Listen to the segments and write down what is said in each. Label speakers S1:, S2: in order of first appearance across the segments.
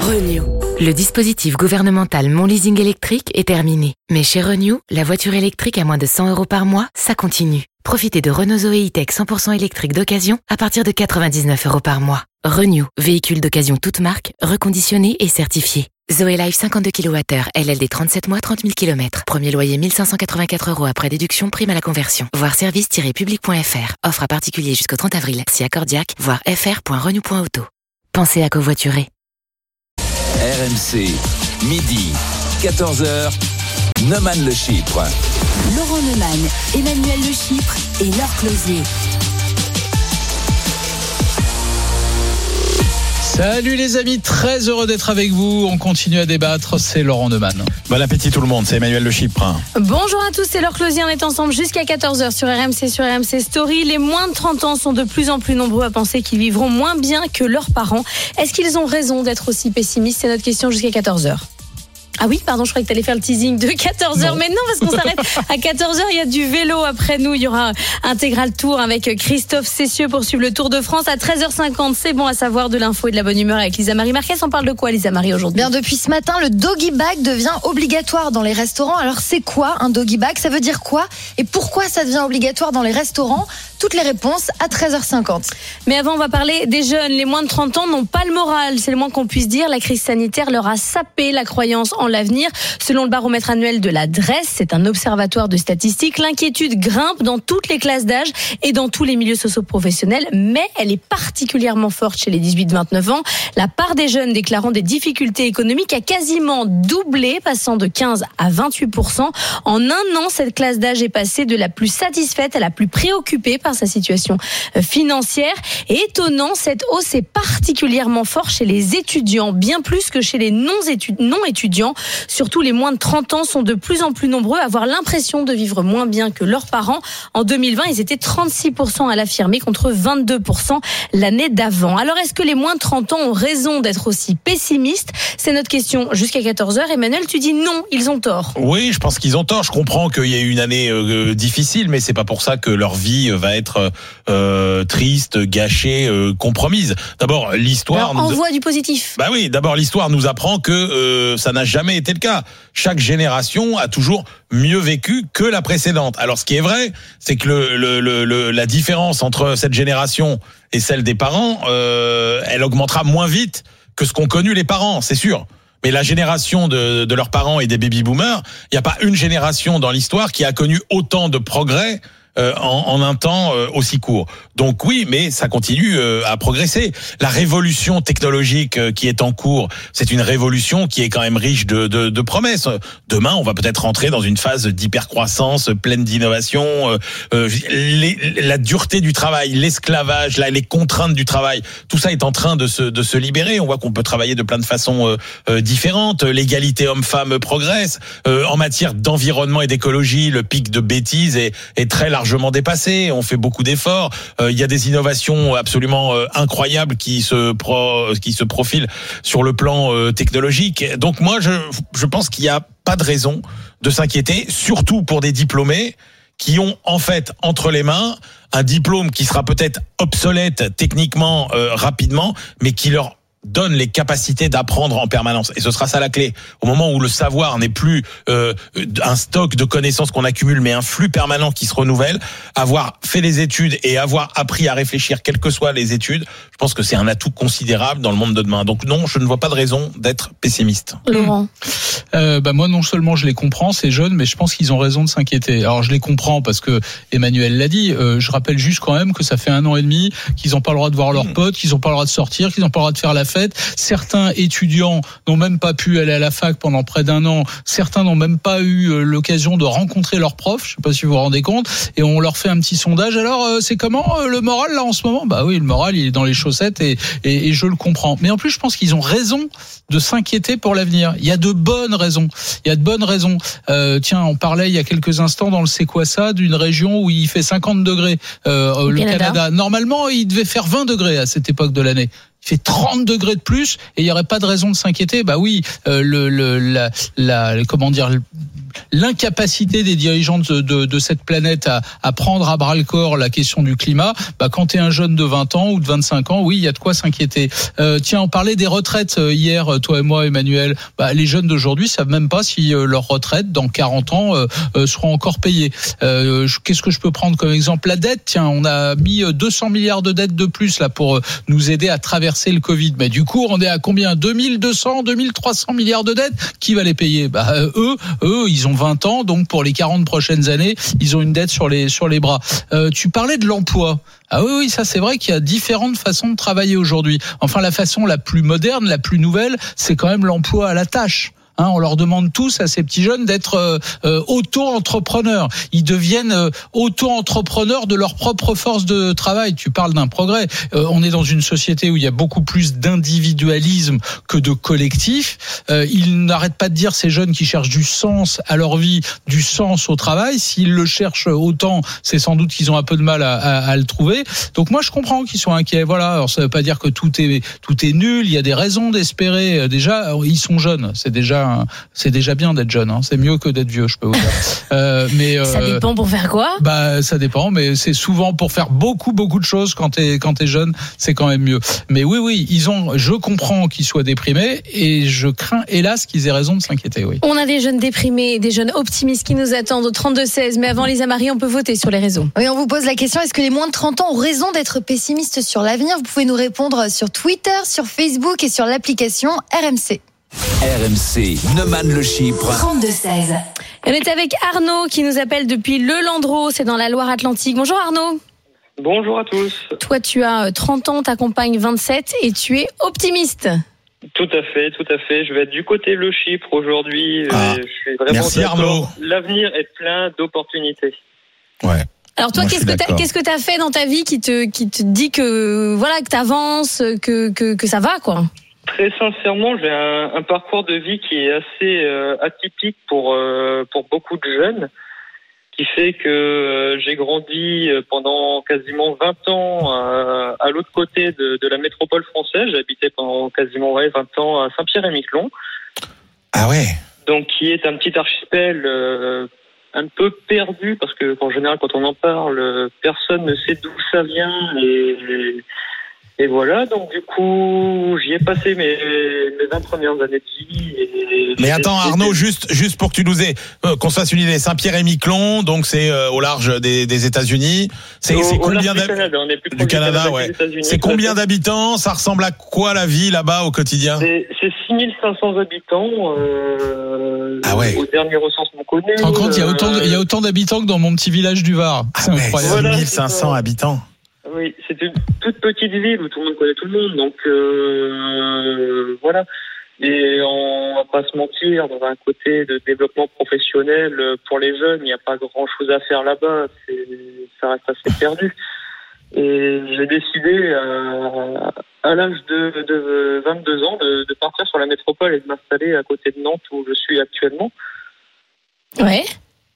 S1: Renew.
S2: Le dispositif gouvernemental Mon Leasing électrique est terminé. Mais chez Renew, la voiture électrique à moins de 100 € par mois, ça continue. Profitez de Renault Zoe E-Tech 100% électrique d'occasion à partir de 99 € par mois. Renew, véhicule d'occasion toute marque, reconditionné et certifié. Zoe Life 52 kWh, LLD 37 mois, 30 000 km. Premier loyer 1 584 € après déduction, prime à la conversion. Voir service-public.fr. Offre à particulier jusqu'au 30 avril. Si accordiaque, voir fr.renew.auto. Pensez à covoiturer.
S3: RMC, midi, 14h, Neumann Le Chypre.
S1: Laurent Neumann, Emmanuel Le Chypre et Laure Closier.
S4: Salut les amis, très heureux d'être avec vous. On continue à débattre, c'est Laurent Neumann.
S5: Bon appétit tout le monde, c'est Emmanuel Le Chypre.
S6: Bonjour à tous, c'est Laure Closier, on est ensemble jusqu'à 14h sur RMC Story. Les moins de 30 ans sont de plus en plus nombreux à penser qu'ils vivront moins bien que leurs parents. Est-ce qu'ils ont raison d'être aussi pessimistes? C'est notre question jusqu'à 14h. Ah oui, pardon, je croyais que tu allais faire le teasing de 14h. Non. Mais non, parce qu'on s'arrête à 14h. Il y a du vélo après nous. Il y aura Intégral Tour avec Christophe Cessieux pour suivre le Tour de France. À 13h50, c'est bon à savoir, de l'info et de la bonne humeur avec Lisa Marie Marquez. On parle de quoi, Lisa Marie, aujourd'hui?
S7: Bien, depuis ce matin, le doggy bag devient obligatoire dans les restaurants. Alors, c'est quoi un doggy bag? Ça veut dire quoi? Et pourquoi ça devient obligatoire dans les restaurants? Toutes les réponses à 13h50.
S6: Mais avant, on va parler des jeunes. Les moins de 30 ans n'ont pas le moral. C'est le moins qu'on puisse dire. La crise sanitaire leur a sapé la croyance en l'avenir. Selon le baromètre annuel de la DRES, c'est un observatoire de statistiques, l'inquiétude grimpe dans toutes les classes d'âge et dans tous les milieux socio-professionnels, mais elle est particulièrement forte chez les 18-29 ans. La part des jeunes déclarant des difficultés économiques a quasiment doublé, passant de 15 à 28%. En un an, cette classe d'âge est passée de la plus satisfaite à la plus préoccupée par sa situation financière. Et étonnant, cette hausse est particulièrement forte chez les étudiants, bien plus que chez les non-étudiants. Surtout, les moins de 30 ans sont de plus en plus nombreux à avoir l'impression de vivre moins bien que leurs parents. En 2020, ils étaient 36% à l'affirmer contre 22% l'année d'avant. Alors, est-ce que les moins de 30 ans ont raison d'être aussi pessimistes? C'est notre question jusqu'à 14h. Emmanuel, tu dis non, ils ont tort.
S5: Oui, je pense qu'ils ont tort. Je comprends qu'il y ait eu une année difficile, mais c'est pas pour ça que leur vie va être triste, gâchée, compromise. D'abord, l'histoire...
S6: Alors, envoie du positif.
S5: Bah oui, d'abord, l'histoire nous apprend que ça n'a jamais été le cas. Chaque génération a toujours mieux vécu que la précédente. Alors, ce qui est vrai, c'est que la différence entre cette génération et celle des parents, elle augmentera moins vite que ce qu'ont connu les parents, c'est sûr. Mais la génération de leurs parents et des baby-boomers, il n'y a pas une génération dans l'histoire qui a connu autant de progrès en un temps aussi court. Donc oui, mais ça continue à progresser. La révolution technologique qui est en cours, c'est une révolution qui est quand même riche de promesses. Demain, on va peut-être rentrer dans une phase d'hypercroissance, pleine d'innovation. La dureté du travail, l'esclavage, les contraintes du travail, tout ça est en train de se libérer. On voit qu'on peut travailler de plein de façons différentes. L'égalité homme-femme progresse. En matière d'environnement et d'écologie, le pic de bêtises est très largement dépassé. On fait beaucoup d'efforts. Il y a des innovations absolument incroyables qui se profilent sur le plan technologique. Donc moi, je pense qu'il n'y a pas de raison de s'inquiéter, surtout pour des diplômés qui ont en fait entre les mains un diplôme qui sera peut-être obsolète techniquement rapidement, mais qui leur donne les capacités d'apprendre en permanence. Et ce sera ça la clé. Au moment où le savoir n'est plus un stock de connaissances qu'on accumule, mais un flux permanent qui se renouvelle, avoir fait les études et avoir appris à réfléchir, quelles que soient les études, je pense que c'est un atout considérable dans le monde de demain. Donc non, je ne vois pas de raison d'être pessimiste.
S6: Laurent.
S4: Moi, non seulement je les comprends, ces jeunes, mais je pense qu'ils ont raison de s'inquiéter. Alors je les comprends parce que Emmanuel l'a dit. Je rappelle juste quand même que ça fait 1 an et demi qu'ils n'ont pas le droit de voir leurs potes, qu'ils n'ont pas le droit de sortir, qu'ils n'ont pas le droit de faire la fête. Certains étudiants n'ont même pas pu aller à la fac pendant près d'1 an. Certains n'ont même pas eu l'occasion de rencontrer leurs profs. Je ne sais pas si vous vous rendez compte. Et on leur fait un petit sondage. Alors, c'est comment le moral là en ce moment? Bah oui, le moral il est dans les chaussettes et je le comprends. Mais en plus, je pense qu'ils ont raison de s'inquiéter pour l'avenir. Il y a de bonnes raisons. Tiens, on parlait il y a quelques instants dans le C'est quoi ça d'une région où il fait 50 degrés. Le Canada. Normalement, il devait faire 20 degrés à cette époque de l'année. Il fait 30 degrés de plus et il n'y aurait pas de raison de s'inquiéter. Bah oui, l'incapacité des dirigeants de cette planète à prendre à bras le corps la question du climat, quand t'es un jeune de 20 ans ou de 25 ans, oui, il y a de quoi s'inquiéter. Tiens, on parlait des retraites hier, toi et moi, Emmanuel. Les jeunes d'aujourd'hui savent même pas si leur retraite dans 40 ans seront encore payées. Qu'est-ce que je peux prendre comme exemple? La dette, tiens, on a mis 200 milliards de dettes de plus là pour nous aider à traverser le Covid. Mais du coup, on est à combien? 2200, 2300 milliards de dettes? Qui va les payer? Eux, ils ont 20 ans, donc pour les 40 prochaines années, ils ont une dette sur les bras. Tu parlais de l'emploi. Ah oui, ça c'est vrai qu'il y a différentes façons de travailler aujourd'hui. Enfin, la façon la plus moderne, la plus nouvelle, c'est quand même l'emploi à la tâche. On leur demande tous à ces petits jeunes d'être auto-entrepreneurs. Ils deviennent auto-entrepreneurs de leur propre force de travail. Tu parles d'un progrès. On est dans une société où il y a beaucoup plus d'individualisme que de collectif. Ils n'arrêtent pas de dire, ces jeunes qui cherchent du sens à leur vie, du sens au travail. S'ils le cherchent autant, c'est sans doute qu'ils ont un peu de mal à le trouver. Donc moi, je comprends qu'ils soient inquiets. Voilà. Alors ça veut pas dire que tout est nul. Il y a des raisons d'espérer. Déjà, ils sont jeunes. C'est déjà bien d'être jeune, C'est mieux que d'être vieux, je peux vous dire. Mais
S6: ça dépend pour faire quoi?
S4: Ça dépend, mais c'est souvent pour faire beaucoup de choses quand t'es jeune, c'est quand même mieux. Mais oui, je comprends qu'ils soient déprimés et je crains, hélas, qu'ils aient raison de s'inquiéter, oui.
S6: On a des jeunes déprimés et des jeunes optimistes qui nous attendent au 32-16. Mais avant, Lisa Marie, on peut voter sur les réseaux.
S7: Oui, on vous pose la question, est-ce que les moins de 30 ans ont raison d'être pessimistes sur l'avenir? Vous pouvez nous répondre sur Twitter, sur Facebook et sur l'application RMC.
S3: RMC, Neumann le Chypre.
S1: 32-16.
S6: On est avec Arnaud qui nous appelle depuis Le Landreau, c'est dans la Loire-Atlantique. Bonjour Arnaud.
S8: Bonjour à tous.
S6: Toi, tu as 30 ans, ta compagne 27 et tu es optimiste.
S8: Tout à fait. Je vais être du côté Le Chypre aujourd'hui. Je suis vraiment
S5: merci
S8: d'accord.
S5: Arnaud.
S8: L'avenir est plein d'opportunités.
S5: Ouais.
S6: Alors toi, qu'est-ce que t'as fait dans ta vie qui te dit que t'avances, que ça va, quoi?
S8: Très sincèrement, j'ai un parcours de vie qui est assez atypique pour beaucoup de jeunes, qui fait que j'ai grandi pendant quasiment 20 ans à l'autre côté de la métropole française. J'ai habité pendant quasiment 20 ans à Saint-Pierre-et-Miquelon.
S5: Ah ouais.
S8: Donc qui est un petit archipel un peu perdu, parce que en général quand on en parle, personne ne sait d'où ça vient et voilà, donc du coup, j'y ai passé mes 20 premières années de vie.
S5: Mais attends Arnaud, juste pour que tu nous aies, qu'on se fasse une idée, Saint-Pierre-et-Miquelon, donc c'est au large des États-Unis. C'est combien
S8: du
S5: Canada, ouais. C'est combien d'habitants? Ça ressemble à quoi la vie là-bas au quotidien?
S8: C'est 6500 habitants. Au dernier recensement connu.
S4: En compte, il y a autant d'habitants que dans mon petit village du Var. C'est incroyable.
S5: Voilà, 6500 habitants.
S8: Oui, c'est une toute petite ville où tout le monde connaît tout le monde, donc voilà. Et on va pas se mentir, dans un côté de développement professionnel pour les jeunes, il n'y a pas grand-chose à faire là-bas, ça reste assez perdu. Et j'ai décidé à l'âge de 22 ans de partir sur la métropole et de m'installer à côté de Nantes où je suis actuellement.
S6: Ouais.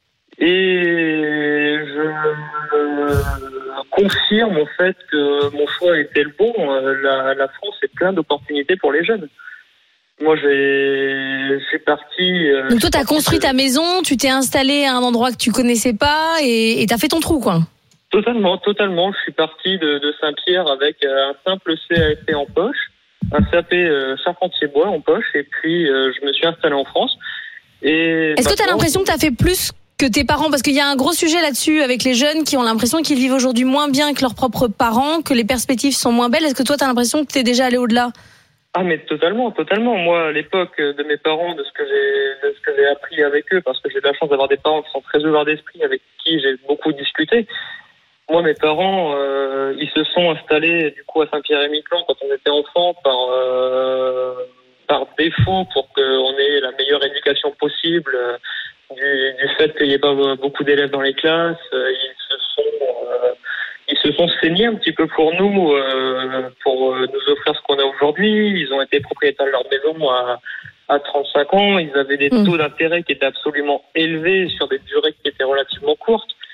S8: Et je confirme en fait que mon choix était le bon. La France est plein d'opportunités pour les jeunes. Moi, je suis parti.
S6: Donc toi, t'as construit ta maison, tu t'es installé à un endroit que tu connaissais pas et t'as fait ton trou, quoi.
S8: Totalement. Je suis parti de Saint-Pierre avec un simple CAP en poche, un CAP charpentier bois en poche, et puis je me suis installé en France. Et
S6: est-ce que t'as l'impression que t'as fait plus que tes parents, parce qu'il y a un gros sujet là-dessus avec les jeunes qui ont l'impression qu'ils vivent aujourd'hui moins bien que leurs propres parents, que les perspectives sont moins belles. Est-ce que toi, t'as l'impression que t'es déjà allé au-delà?
S8: Ah mais totalement. Moi, à l'époque de mes parents, de ce que j'ai appris avec eux, parce que j'ai de la chance d'avoir des parents qui sont très ouverts d'esprit, avec qui j'ai beaucoup discuté. Moi, mes parents, ils se sont installés du coup à Saint-Pierre-et-Miquelon quand on était enfant par défaut pour qu'on ait la meilleure éducation possible. Du fait qu'il n'y ait pas beaucoup d'élèves dans les classes, ils se sont saignés un petit peu pour nous offrir ce qu'on a aujourd'hui. Ils ont été propriétaires de leur maison à 35 ans. Ils avaient des taux d'intérêt qui étaient absolument élevés sur des durées qui étaient relativement courtes.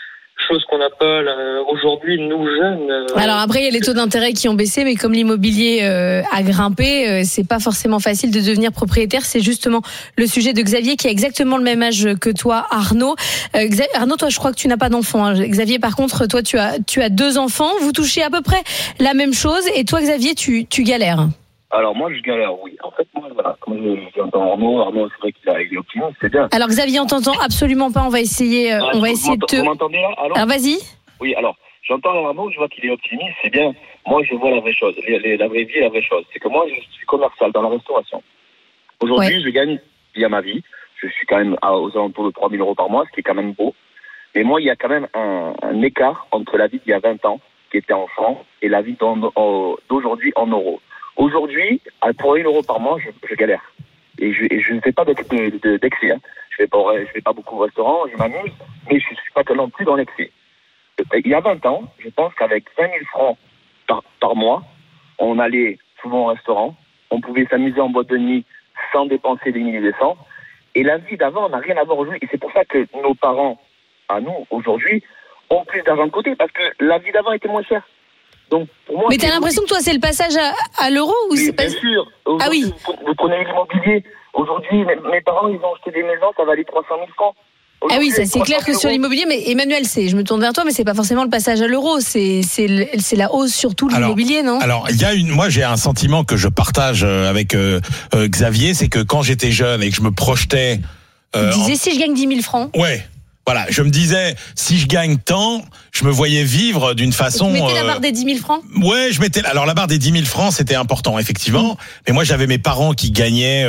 S8: chose qu'on n'a pas aujourd'hui, nous jeunes.
S6: Alors après, il y a les taux d'intérêt qui ont baissé, mais comme l'immobilier a grimpé, c'est pas forcément facile de devenir propriétaire. C'est justement le sujet de Xavier qui a exactement le même âge que toi, Arnaud. Arnaud, toi, je crois que tu n'as pas d'enfant. Hein. Xavier, par contre, toi, tu as 2 enfants. Vous touchez à peu près la même chose. Et toi, Xavier, tu galères.
S9: Alors moi je galère, oui. En fait moi voilà, comme j'entends Arnaud c'est vrai qu'il est optimiste, c'est bien.
S6: Alors Xavier, on t'entend absolument pas. On va essayer de te.
S9: Vous m'entendez là ?
S6: Alors vas-y.
S9: Oui, alors j'entends Arnaud, je vois qu'il est optimiste, c'est bien. Moi je vois la vraie chose, la vraie vie, la vraie chose. C'est que moi je suis commercial dans la restauration. Aujourd'hui je gagne bien ma vie. Je suis quand même aux alentours de 3 000 euros par mois, ce qui est quand même beau. Mais moi il y a quand même un écart entre la vie d'il y a 20 ans, qui était en francs, et la vie d'aujourd'hui en euros. Aujourd'hui, pour 1 euro par mois, je galère. Et je ne fais pas d'excès. Hein. Je vais pas beaucoup au restaurant, je m'amuse, mais je ne suis pas non plus dans l'excès. Il y a 20 ans, je pense qu'avec 20 000 francs par mois, on allait souvent au restaurant, on pouvait s'amuser en boîte de nuit sans dépenser des milliers de cents. Et la vie d'avant n'a rien à voir aujourd'hui. Et c'est pour ça que nos parents, à nous, aujourd'hui, ont plus d'argent de côté, parce que la vie d'avant était moins chère. Donc, pour moi,
S6: mais t'as l'impression que toi c'est le passage à l'euro ou
S9: oui,
S6: c'est pas...
S9: Bien sûr.
S6: Ah oui.
S9: Vous prenez l'immobilier. Aujourd'hui, mes parents ils ont acheté des maisons, ça valait 300 000 francs.
S6: Ah oui, ça c'est clair que sur l'immobilier. Mais Emmanuel, je me tourne vers toi, mais c'est pas forcément le passage à l'euro, c'est la hausse surtout de l'immobilier, non ?
S5: Alors moi j'ai un sentiment que je partage avec Xavier, c'est que quand j'étais jeune et que je me projetais,
S6: tu disais si je gagne 10 000 francs.
S5: Ouais. Voilà, je me disais, si je gagne tant, je me voyais vivre d'une façon...
S6: Tu mettais la barre des 10 000 francs ?
S5: Ouais, alors la barre des 10 000 francs, c'était important, effectivement. Mais moi, j'avais mes parents qui gagnaient...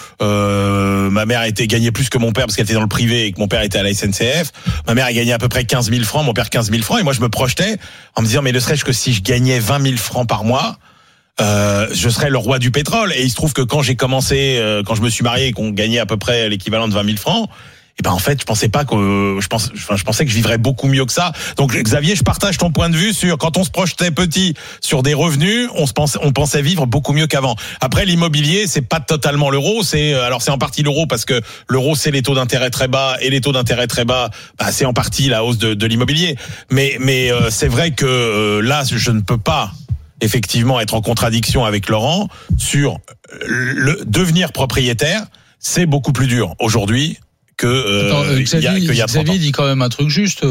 S5: ma mère gagnait plus que mon père parce qu'elle était dans le privé et que mon père était à la SNCF. Ma mère a gagné à peu près 15 000 francs, mon père 15 000 francs. Et moi, je me projetais en me disant, mais ne serait-ce que si je gagnais 20 000 francs par mois... je serais le roi du pétrole. Et il se trouve que quand j'ai commencé, quand je me suis marié et qu'on gagnait à peu près l'équivalent de 20 000 francs... Et ben en fait, je pensais que je vivrais beaucoup mieux que ça. Donc Xavier, je partage ton point de vue sur quand on se projetait petit sur des revenus, on pensait vivre beaucoup mieux qu'avant. Après l'immobilier, c'est pas totalement l'euro, c'est en partie l'euro parce que l'euro c'est les taux d'intérêt très bas et les taux d'intérêt très bas, c'est en partie la hausse de l'immobilier. Mais c'est vrai que là je ne peux pas effectivement être en contradiction avec Laurent sur le devenir propriétaire, c'est beaucoup plus dur aujourd'hui.
S4: Xavier dit quand même un truc juste.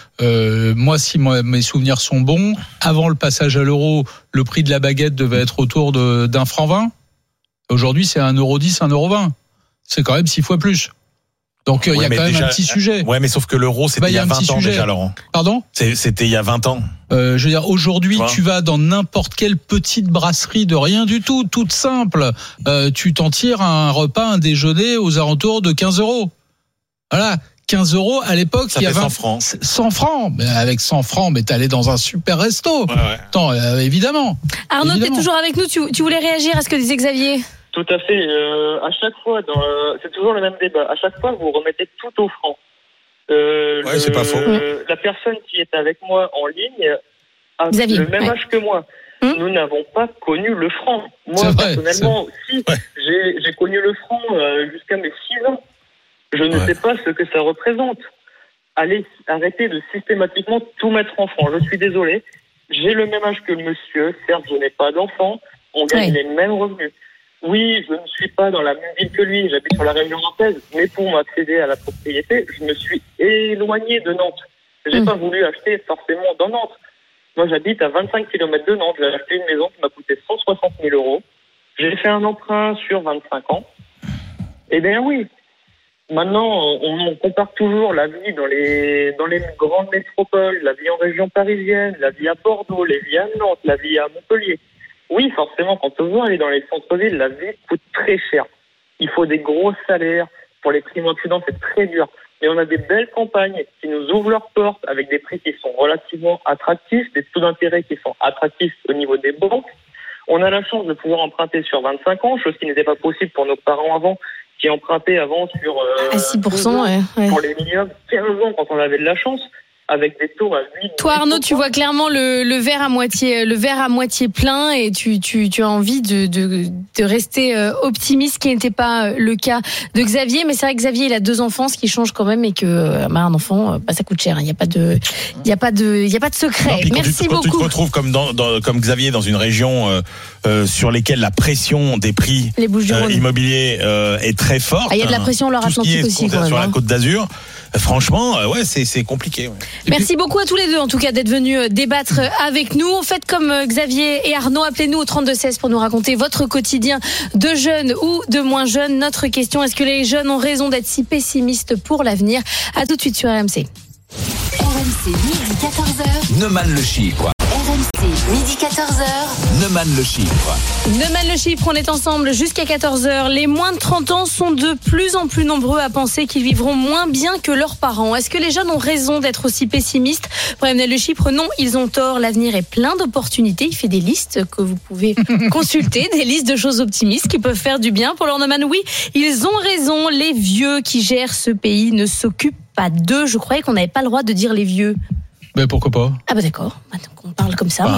S4: Moi, si mes souvenirs sont bons, avant le passage à l'euro, le prix de la baguette devait être autour d'1 franc 20. Aujourd'hui, c'est 1,10 €, 1,20 €. C'est quand même 6 fois plus. Donc, il y a quand même un petit sujet.
S5: Ouais, mais sauf que l'euro, c'était il y a 20 ans déjà, Laurent.
S4: Pardon ?
S5: C'était il y a 20 ans.
S4: Je veux dire, aujourd'hui, tu vas dans n'importe quelle petite brasserie de rien du tout, toute simple. Tu t'en tires un repas, un déjeuner aux alentours de 15 €. Voilà, 15 € à l'époque,
S5: ça
S4: il y a
S5: 100 francs.
S4: 100 francs. Mais avec 100 francs, mais t'allais dans un super resto.
S5: Ouais.
S4: Attends, évidemment.
S6: Arnaud, t'es toujours avec nous. Tu voulais réagir à ce que disait Xavier ?
S8: Tout à fait. À chaque fois, c'est toujours le même débat. À chaque fois, vous remettez tout au franc.
S5: C'est pas faux.
S8: La personne qui est avec moi en ligne a
S6: Xavier,
S8: le même âge que moi. Nous n'avons pas connu le franc. Moi, personnellement, j'ai connu le franc jusqu'à mes 6 ans. Je ne sais pas ce que ça représente. Allez, arrêtez de systématiquement tout mettre en francs. Je suis désolé. J'ai le même âge que le monsieur. Certes, je n'ai pas d'enfant. On gagne les mêmes revenus. Oui, je ne suis pas dans la même ville que lui. J'habite sur la région nantaise. Mais pour m'accéder à la propriété, je me suis éloigné de Nantes. J'ai pas voulu acheter forcément dans Nantes. Moi, j'habite à 25 km de Nantes. J'ai acheté une maison qui m'a coûté 160 000 €. J'ai fait un emprunt sur 25 ans. Eh bien oui. Maintenant, on compare toujours la vie dans les grandes métropoles, la vie en région parisienne, la vie à Bordeaux, la vie à Nantes, la vie à Montpellier. Oui, forcément, quand on veut aller dans les centres-villes, la vie coûte très cher. Il faut des gros salaires. Pour les primo-accédants, c'est très dur. Mais on a des belles campagnes qui nous ouvrent leurs portes avec des prix qui sont relativement attractifs, des taux d'intérêt qui sont attractifs au niveau des banques. On a la chance de pouvoir emprunter sur 25 ans, chose qui n'était pas possible pour nos parents avant, qui empruntaient avant sur
S6: 6%,
S8: pour les minimums 15 ans quand on avait de la chance. avec des taux à 8.
S6: Toi, Arnaud, tu vois clairement le verre à moitié plein et tu as envie de rester optimiste, qui n'était pas le cas de Xavier. Mais c'est vrai que Xavier, il a 2 enfants, ce qui change quand même, et que un enfant, ça coûte cher. Il y a pas de secret.
S5: Non,
S6: Merci
S5: quand
S6: beaucoup.
S5: tu te retrouves comme Xavier dans une région sur lesquelles la pression des prix immobiliers est très forte.
S6: Il y a de la pression Loire-Atlantique aussi, quand même.
S5: Sur la Côte d'Azur. Franchement, c'est compliqué. Ouais.
S6: Merci beaucoup à tous les deux, en tout cas, d'être venus débattre avec nous. Faites comme Xavier et Arnaud, appelez-nous au 32-16 pour nous raconter votre quotidien de jeunes ou de moins jeunes. Notre question, est-ce que les jeunes ont raison d'être si pessimistes pour l'avenir? À tout de suite sur RMC.
S1: RMC, midi 14h.
S3: Neumann le Chypre.
S1: RMC, midi 14h.
S3: Neumann le Chypre.
S6: Neumann le Chypre, on est ensemble jusqu'à 14h. Les moins de 30 ans sont de plus en plus nombreux à penser qu'ils vivront moins bien que leurs parents. Est-ce que les jeunes ont raison d'être aussi pessimistes? Pour Neumann le Chypre, non, ils ont tort. L'avenir est plein d'opportunités. Il fait des listes que vous pouvez consulter, des listes de choses optimistes qui peuvent faire du bien. Pour leur Neumann, oui, ils ont raison. Les vieux qui gèrent ce pays ne s'occupent pas d'eux. Je croyais qu'on n'avait pas le droit de dire les vieux.
S4: Mais pourquoi pas?
S6: Ah bah d'accord, on parle comme ça.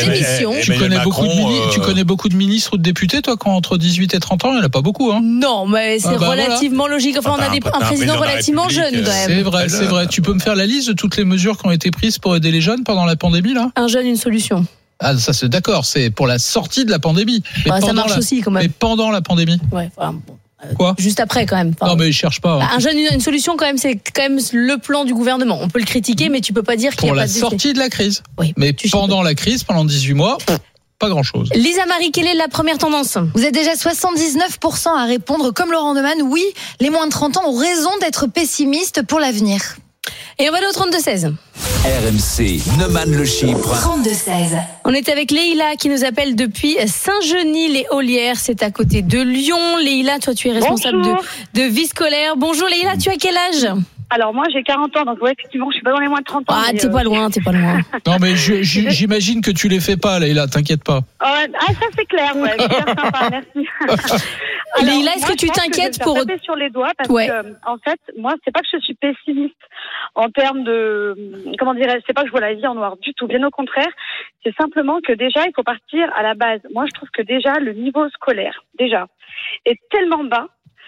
S4: Tu connais beaucoup de ministres ou de députés, toi, quand entre 18 et 30 ans, il n'y en a pas beaucoup, hein?
S6: Non, mais c'est relativement logique. Enfin, on a un président relativement jeune, quand même.
S4: C'est vrai. Tu peux me faire la liste de toutes les mesures qui ont été prises pour aider les jeunes pendant la pandémie, là?
S6: Un jeune, une solution.
S4: Ah, ça c'est d'accord, c'est pour la sortie de la pandémie. Mais
S6: ça marche aussi, quand même.
S4: Mais pendant la pandémie.
S6: Ouais, enfin, bon.
S4: Quoi?
S6: Juste après, quand même.
S4: Non, mais ils cherchent pas.
S6: Un jeune, une solution, quand même, c'est quand même le plan du gouvernement. On peut le critiquer, mais tu peux pas dire qu'il y a pas de
S4: pour la sortie de la crise.
S6: Oui.
S4: Mais pendant la crise, pendant 18 mois, pas grand-chose.
S6: Lisa Marie, quelle est la première tendance?
S7: Vous êtes déjà 79% à répondre comme Laurent Neumann. Oui, les moins de 30 ans ont raison d'être pessimistes pour l'avenir.
S6: Et on va aller au 32-16.
S3: RMC, Neumann le Chypre.
S1: 32-16.
S6: On est avec Leïla qui nous appelle depuis Saint-Genis-les-Ollières. C'est à côté de Lyon. Leïla, toi, tu es responsable de vie scolaire. Bonjour Leïla, tu as quel âge?
S10: Alors moi j'ai 40 ans, donc ouais, effectivement je suis pas dans les moins de 30 ans.
S6: Ah, t'es pas loin.
S4: Non mais j'imagine que tu les fais pas, Leïla, t'inquiète pas.
S10: Ah ça c'est clair, ouais, super sympa, merci. Alors,
S6: Leïla, est-ce que tu t'inquiètes pour
S10: taper sur les doigts parce que en fait, moi c'est pas que je suis pessimiste en termes de c'est pas que je vois la vie en noir du tout, bien au contraire, c'est simplement que déjà il faut partir à la base. Moi je trouve que déjà le niveau scolaire est tellement bas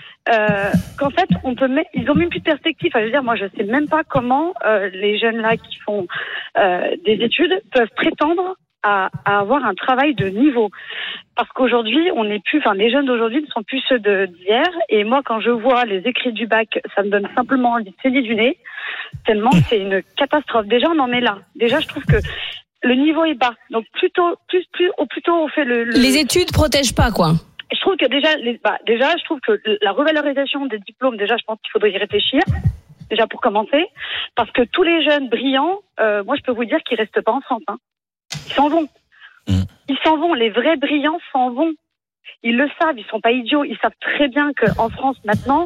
S10: qu'en fait ils ont même plus de perspective. Enfin, je veux dire, moi je sais même pas comment les jeunes là qui font des études peuvent prétendre à avoir un travail de niveau, parce qu'aujourd'hui les jeunes d'aujourd'hui ne sont plus ceux d'hier, et moi quand je vois les écrits du bac, ça me donne simplement envie de saigner du nez, tellement c'est une catastrophe. Déjà on en est là, déjà je trouve que le niveau est bas, donc plutôt on fait
S6: les études protègent pas, quoi.
S10: Je trouve que je trouve que la revalorisation des diplômes, déjà, je pense qu'il faudrait y réfléchir, déjà pour commencer, parce que tous les jeunes brillants, moi, je peux vous dire qu'ils restent pas en France, hein. Ils s'en vont. Ils s'en vont. Les vrais brillants s'en vont. Ils le savent. Ils sont pas idiots. Ils savent très bien qu'en France, maintenant,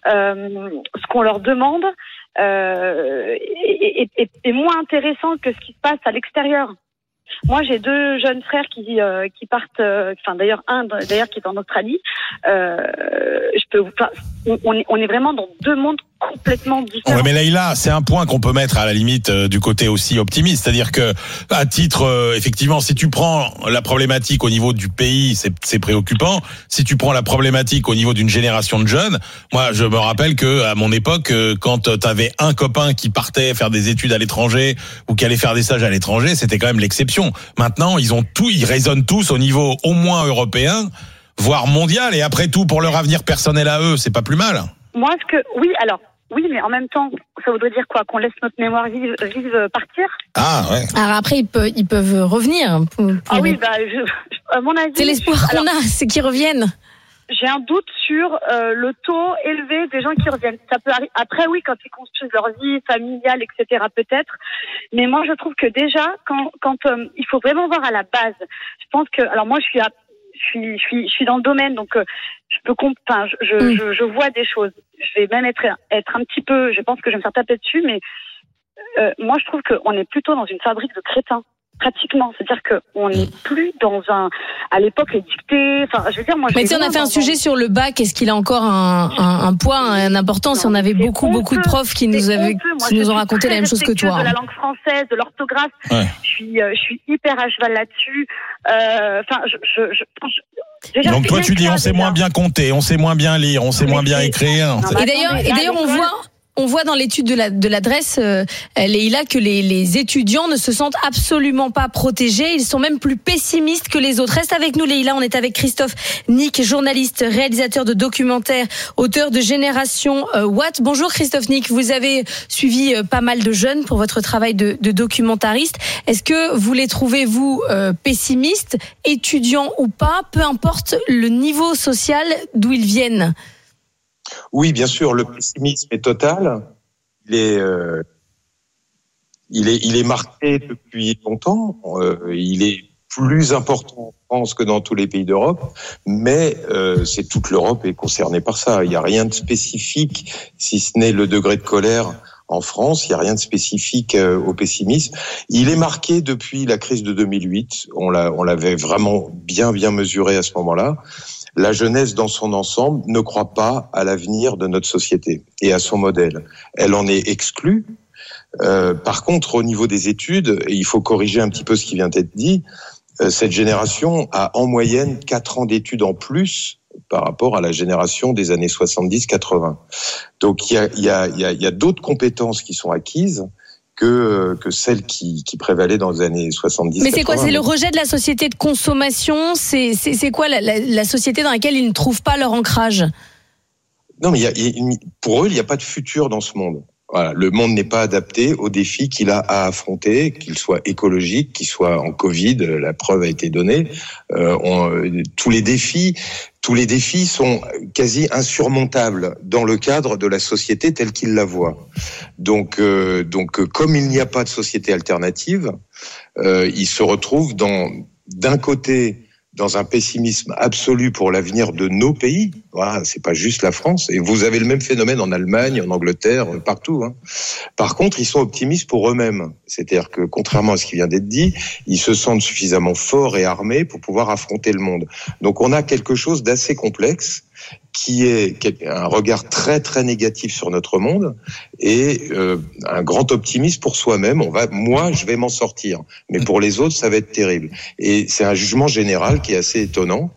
S10: ce qu'on leur demande est moins intéressant que ce qui se passe à l'extérieur. Moi, j'ai 2 jeunes frères qui partent. D'ailleurs, un qui est en Australie. On est vraiment dans 2 mondes complètement différents.
S5: Ouais, mais Leïla, c'est un point qu'on peut mettre à la limite du côté aussi optimiste, c'est-à-dire que à titre effectivement, si tu prends la problématique au niveau du pays, c'est préoccupant. Si tu prends la problématique au niveau d'une génération de jeunes, moi je me rappelle que à mon époque, quand t'avais un copain qui partait faire des études à l'étranger ou qui allait faire des stages à l'étranger, c'était quand même l'exception. Maintenant, ils raisonnent tous au niveau au moins européen, voire mondial, et après tout, pour leur avenir personnel à eux, c'est pas plus mal.
S10: Moi, oui, mais en même temps, ça voudrait dire quoi? Qu'on laisse notre mémoire vive partir?
S5: Ah, ouais.
S6: Alors après, ils peuvent revenir.
S10: Ah oui, à mon avis.
S6: C'est l'espoir qu'on a, c'est qu'ils reviennent.
S10: J'ai un doute sur le taux élevé des gens qui reviennent. Ça peut arriver. Après, oui, quand ils construisent leur vie familiale, etc., peut-être. Mais moi, je trouve que déjà, quand il faut vraiment voir à la base. Je pense que, alors moi, je suis dans le domaine, donc je vois des choses. Je vais même être un petit peu, je pense que je vais me faire taper dessus, mais moi je trouve qu'on est plutôt dans une fabrique de crétins. pratiquement. C'est-à-dire qu'on n'est plus à l'époque, les dictées, enfin, je veux dire, moi,
S6: mais tu sais, on a fait un sujet sur le bac. Est-ce qu'il a encore un poids, une importance? On avait beaucoup de profs qui nous ont raconté la même chose que toi.
S10: De la langue française, de l'orthographe. Ouais. Je suis hyper à cheval là-dessus. Enfin, déjà,
S5: donc toi, tu dis, on sait moins bien compter, on sait moins bien lire, on sait moins bien écrire.
S6: Et d'ailleurs, on voit dans l'étude de l'adresse, Leïla, que les étudiants ne se sentent absolument pas protégés. Ils sont même plus pessimistes que les autres. Reste avec nous, Leïla. On est avec Christophe Nick, journaliste, réalisateur de documentaires, auteur de Génération Watt. Bonjour Christophe Nick. Vous avez suivi pas mal de jeunes pour votre travail de documentariste. Est-ce que vous les trouvez, vous, pessimistes, étudiants ou pas, peu importe le niveau social d'où ils viennent?
S11: Oui, bien sûr, le pessimisme est total. Il est marqué depuis longtemps. Il est plus important en France que dans tous les pays d'Europe, mais c'est toute l'Europe est concernée par ça. Il n'y a rien de spécifique, si ce n'est le degré de colère en France. Il n'y a rien de spécifique au pessimisme. Il est marqué depuis la crise de 2008. On l'avait vraiment bien mesuré à ce moment-là. La jeunesse dans son ensemble ne croit pas à l'avenir de notre société et à son modèle. Elle en est exclue. Par contre, au niveau des études, il faut corriger un petit peu ce qui vient d'être dit, cette génération a en moyenne 4 ans d'études en plus par rapport à la génération des années 70-80. Donc il y a d'autres compétences qui sont acquises que celles qui prévalaient dans les années 70.
S6: Mais c'est quoi? C'est le rejet de la société de consommation? C'est quoi la société dans laquelle ils ne trouvent pas leur ancrage?
S11: Non, mais pour eux, il n'y a pas de futur dans ce monde. Voilà, le monde n'est pas adapté aux défis qu'il a à affronter, qu'il soit écologique, qu'il soit en Covid, la preuve a été donnée. Tous les défis sont quasi insurmontables dans le cadre de la société telle qu'il la voit. Donc, comme il n'y a pas de société alternative, il se retrouve d'un côté dans un pessimisme absolu pour l'avenir de nos pays. Voilà, c'est pas juste la France. Et vous avez le même phénomène en Allemagne, en Angleterre, partout. Par contre, ils sont optimistes pour eux-mêmes. C'est-à-dire que, contrairement à ce qui vient d'être dit, ils se sentent suffisamment forts et armés pour pouvoir affronter le monde. Donc, on a quelque chose d'assez complexe qui est un regard très très négatif sur notre monde et un grand optimisme pour soi-même. Moi, je vais m'en sortir, mais pour les autres, ça va être terrible. Et c'est un jugement général qui est assez étonnant.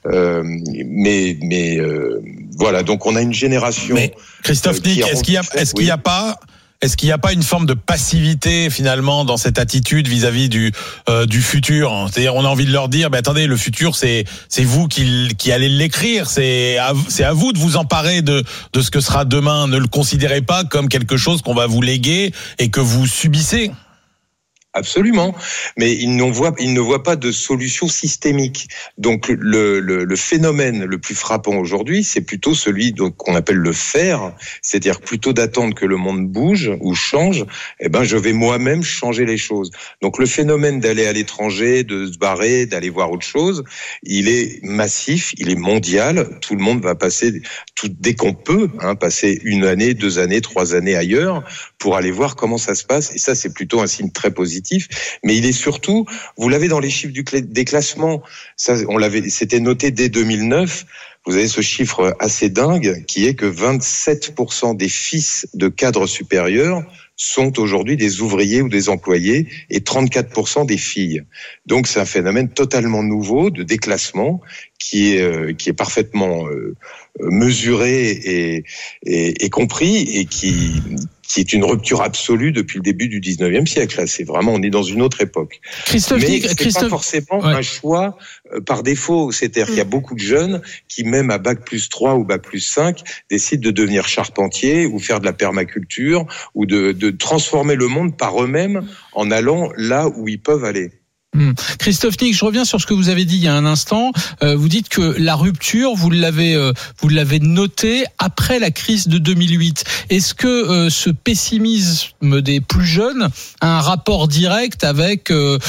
S11: Mais voilà, donc on a une génération. Mais
S5: Christophe Nick, est-ce qu'il n'y a pas une forme de passivité finalement dans cette attitude vis-à-vis du futur? C'est-à-dire, on a envie de leur dire, attendez, le futur, c'est vous qui allez l'écrire. C'est à vous de vous emparer de ce que sera demain. Ne le considérez pas comme quelque chose qu'on va vous léguer et que vous subissez.
S11: Absolument, mais ils ne voient pas de solution systémique. Donc le phénomène le plus frappant aujourd'hui, c'est plutôt celui qu'on appelle le faire, c'est-à-dire plutôt d'attendre que le monde bouge ou change. Je vais moi-même changer les choses. Donc le phénomène d'aller à l'étranger, de se barrer, d'aller voir autre chose, il est massif, il est mondial. Tout le monde va passer dès qu'on peut, passer 1 année, 2 années, 3 années ailleurs pour aller voir comment ça se passe. Et ça, c'est plutôt un signe très positif. Mais il est surtout, vous l'avez dans les chiffres des classements, ça, c'était noté dès 2009, vous avez ce chiffre assez dingue qui est que 27% des fils de cadres supérieurs sont aujourd'hui des ouvriers ou des employés et 34% des filles. Donc c'est un phénomène totalement nouveau de déclassement qui est parfaitement mesuré et compris et qui est une rupture absolue depuis le début du 19e siècle. Là, c'est vraiment, on est dans une autre époque. Mais c'est pas forcément un choix par défaut. C'est-à-dire qu'il y a beaucoup de jeunes qui, même à Bac+3 ou Bac+5, décident de devenir charpentiers ou faire de la permaculture ou de transformer le monde par eux-mêmes en allant là où ils peuvent aller.
S4: Christophe Nick, je reviens sur ce que vous avez dit il y a un instant. Vous dites que la rupture, vous l'avez notée après la crise de 2008. Est-ce que ce pessimisme des plus jeunes a un rapport direct avec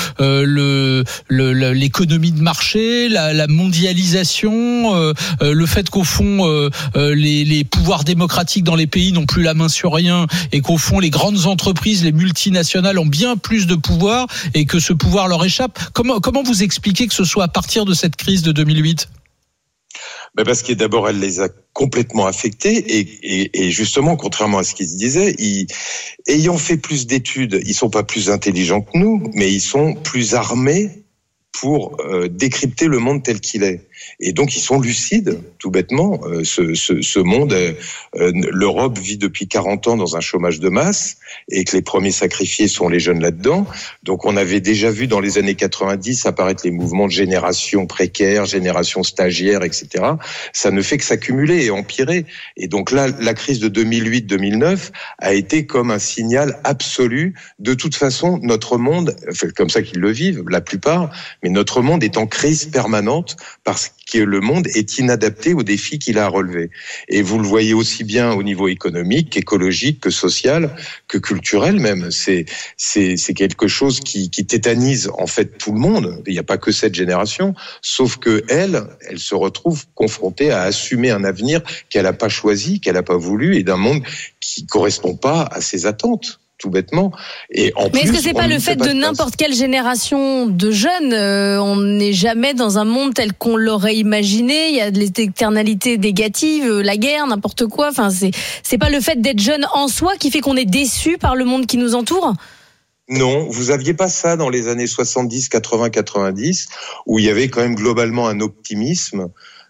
S4: l'économie de marché, la mondialisation, le fait qu'au fond les pouvoirs démocratiques dans les pays n'ont plus la main sur rien et qu'au fond les grandes entreprises, les multinationales ont bien plus de pouvoir et que ce pouvoir leur échappe? Comment vous expliquez que ce soit à partir de cette crise de 2008 ?
S11: Parce que d'abord, elle les a complètement affectés et justement, contrairement à ce qu'ils se disaient, ayant fait plus d'études, ils sont pas plus intelligents que nous, mais ils sont plus armés pour décrypter le monde tel qu'il est. Et donc, ils sont lucides, tout bêtement. Ce monde, l'Europe vit depuis 40 ans dans un chômage de masse et que les premiers sacrifiés sont les jeunes là-dedans. Donc, on avait déjà vu dans les années 90 apparaître les mouvements de génération précaire, génération stagiaire, etc. Ça ne fait que s'accumuler et empirer. Et donc là, la crise de 2008-2009 a été comme un signal absolu. De toute façon, notre monde, enfin, comme ça qu'ils le vivent, la plupart, mais notre monde est en crise permanente parce que le monde est inadapté aux défis qu'il a à relever. Et vous le voyez aussi bien au niveau économique, écologique, que social, que culturel même. C'est quelque chose qui tétanise en fait tout le monde. Il n'y a pas que cette génération, sauf que elle se retrouve confrontée à assumer un avenir qu'elle n'a pas choisi, qu'elle n'a pas voulu, et d'un monde qui correspond pas à ses attentes. Tout bêtement. Et en
S6: mais
S11: plus,
S6: est-ce que c'est pas le fait de n'importe quelle génération de jeunes on n'est jamais dans un monde tel qu'on l'aurait imaginé. Il y a des externalités négatives, la guerre, n'importe quoi. Enfin, c'est pas le fait d'être jeune en soi qui fait qu'on est déçu par le monde qui nous entoure?
S11: Non, vous aviez pas ça dans les années 70, 80, 90, où il y avait quand même globalement un optimisme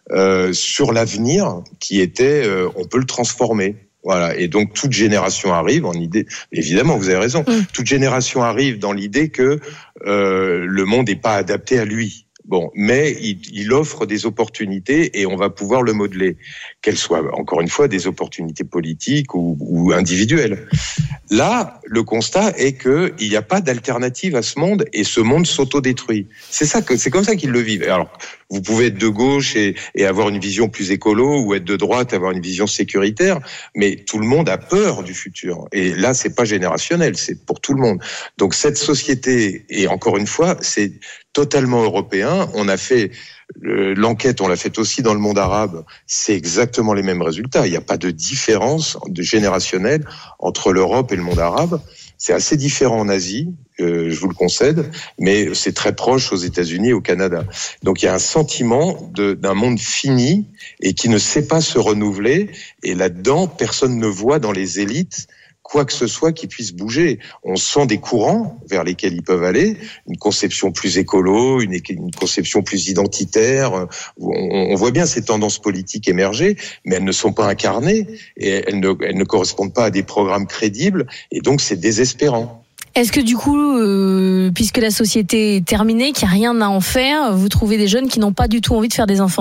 S11: sur l'avenir qui était on peut le transformer. Voilà. Et donc, toute génération arrive en idée, évidemment, vous avez raison, toute génération arrive dans l'idée que le monde n'est pas adapté à lui. Bon, mais il offre des opportunités et on va pouvoir le modeler, qu'elles soient, encore une fois, des opportunités politiques ou individuelles. Là, le constat est que il n'y a pas d'alternative à ce monde et ce monde s'autodétruit. C'est comme ça qu'ils le vivent. Alors, vous pouvez être de gauche et avoir une vision plus écolo, ou être de droite et avoir une vision sécuritaire, mais tout le monde a peur du futur. Et là, c'est pas générationnel, c'est pour tout le monde. Donc cette société, et encore une fois, c'est totalement européen. On a fait l'enquête, on l'a faite aussi dans le monde arabe. C'est exactement les mêmes résultats. Il n'y a pas de différence générationnelle entre l'Europe et le monde arabe. C'est assez différent en Asie, je vous le concède, mais c'est très proche aux États-Unis et au Canada. Donc il y a un sentiment d'un monde fini et qui ne sait pas se renouveler. Et là-dedans, personne ne voit dans les élites quoi que ce soit qui puisse bouger. On sent des courants vers lesquels ils peuvent aller, une conception plus écolo, une conception plus identitaire. On voit bien ces tendances politiques émerger, mais elles ne sont pas incarnées et elles ne correspondent pas à des programmes crédibles, et donc c'est désespérant.
S6: Est-ce que du coup, puisque la société est terminée, qu'il n'y a rien à en faire, vous trouvez des jeunes qui n'ont pas du tout envie de faire des enfants ?